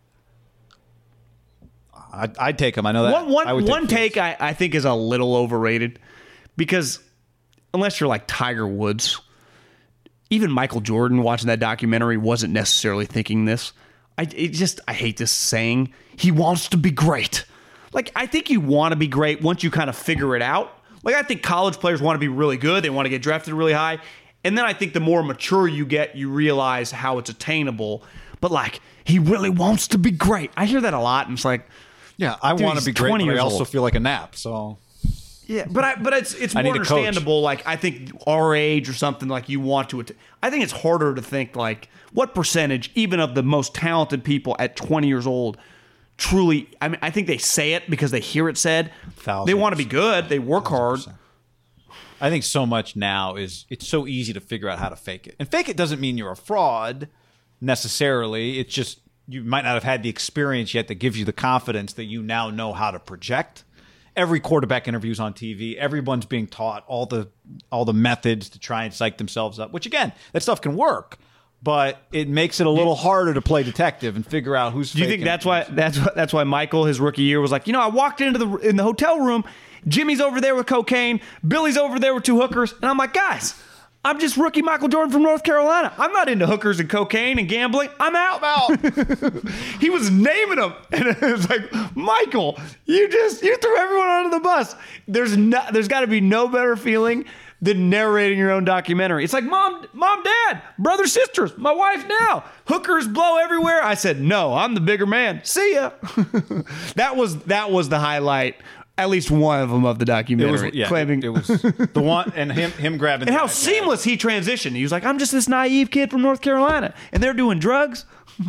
I'd take him. I know that. One take I think is a little overrated because unless you're like Tiger Woods, even Michael Jordan watching that documentary wasn't necessarily thinking this. I hate this saying. He wants to be great. Like, I think you want to be great once you kind of figure it out. Like, I think college players want to be really good. They want to get drafted really high. And then I think the more mature you get, you realize how it's attainable. But, like, he really wants to be great. I hear that a lot, and it's like, yeah, I want to be great, but I also feel like a nap, so... Yeah, but it's more understandable. Like, I think our age or something, like, you want to... I think it's harder to think, like, what percentage, even of the most talented people at 20 years old, truly... I think they say it because they hear it said. They want to be good. They work hard. I think so much now is it's so easy to figure out how to fake it. And fake it doesn't mean you're a fraud necessarily. It's just you might not have had the experience yet that gives you the confidence that you now know how to project. Every quarterback interview's on TV. Everyone's being taught all the methods to try and psych themselves up, which again, that stuff can work, but it makes it a little harder to play detective and figure out who's faking. Do you think that's why I his rookie year was like, I walked in the hotel room, Jimmy's over there with cocaine, Billy's over there with 2 hookers, and I'm like, guys, I'm just rookie Michael Jordan from North Carolina. I'm not into hookers and cocaine and gambling. I'm out. He was naming them, and it was like, Michael, you threw everyone under the bus. There's got to be no better feeling than narrating your own documentary. It's like, mom, dad, brothers, sisters, my wife now. Hookers blow everywhere. I said, no, I'm the bigger man. See ya. That was the highlight at least one of them of the documentary, claiming it was the one, and him grabbing. And how seamless he transitioned. He was like, "I'm just this naive kid from North Carolina, and they're doing drugs."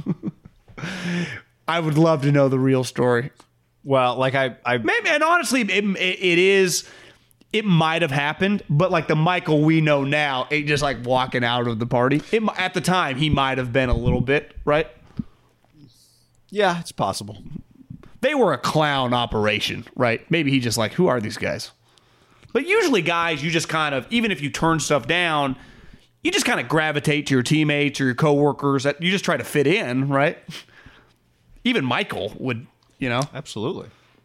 I would love to know the real story. Well, like I maybe, and honestly, it might have happened, but like the Michael we know now, ain't just like walking out of the party. At the time, he might have been a little bit, right? Yeah, it's possible. They were a clown operation, right? Maybe he just like, who are these guys? But usually guys, you just kind of, even if you turn stuff down, you just kind of gravitate to your teammates or your coworkers. You just try to fit in, right? Even Michael would, Absolutely.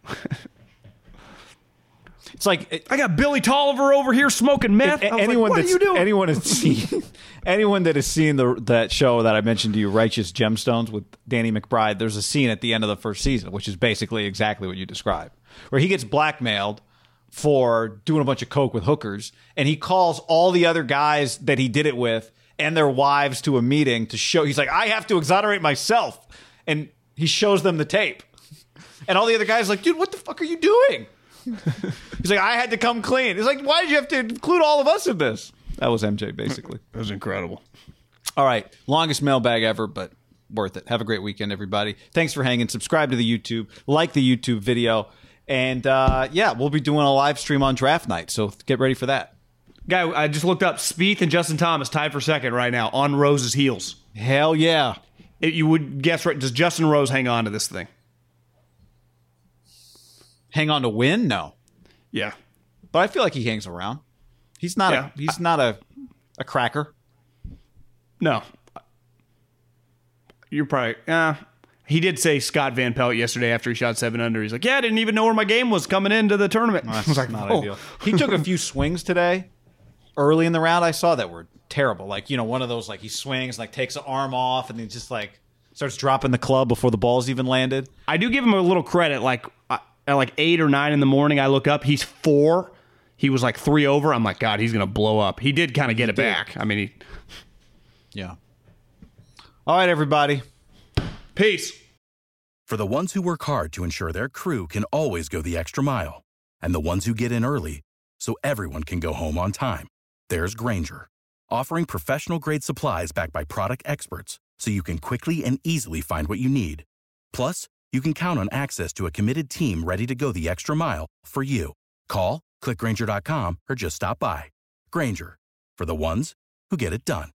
It's like I got Billy Tolliver over here smoking meth. Anyone what are you doing? Anyone that has seen that show that I mentioned to you, Righteous Gemstones, with Danny McBride, there's a scene at the end of the first season, which is basically exactly what you described, where he gets blackmailed for doing a bunch of coke with hookers, and he calls all the other guys that he did it with and their wives to a meeting to show. He's like, I have to exonerate myself, and he shows them the tape, and all the other guys are like, dude, what the fuck are you doing? He's like, I had to come clean. He's like, why did you have to include all of us in this? That was MJ, basically. That was incredible. All right. Longest mailbag ever, but worth it. Have a great weekend, everybody. Thanks for hanging. Subscribe to the YouTube. Like the YouTube video. And, we'll be doing a live stream on draft night, so get ready for that. Guy, I just looked up. Spieth and Justin Thomas tied for second right now on Rose's heels. Hell yeah. You would guess right. Does Justin Rose hang on to this thing? Hang on to win? No. Yeah. But I feel like he hangs around. He's not a cracker. No. You're probably he did say Scott Van Pelt yesterday after he shot 7 under. He's like, I didn't even know where my game was coming into the tournament. Well, I was like, not ideal. He took a few swings today. Early in the round, I saw that were terrible. Like, one of those, like, he swings, like, takes an arm off, and then just, like, starts dropping the club before the ball's even landed. I do give him a little credit. Like, at like 8 or 9 in the morning, I look up. He's 4. He was like 3 over. I'm like, God, he's going to blow up. He did kind of get it back. I mean, yeah. All right, everybody. Peace. For the ones who work hard to ensure their crew can always go the extra mile, and the ones who get in early so everyone can go home on time, there's Grainger, offering professional-grade supplies backed by product experts so you can quickly and easily find what you need. Plus, you can count on access to a committed team ready to go the extra mile for you. Call, click Grainger.com, or just stop by. Grainger, for the ones who get it done.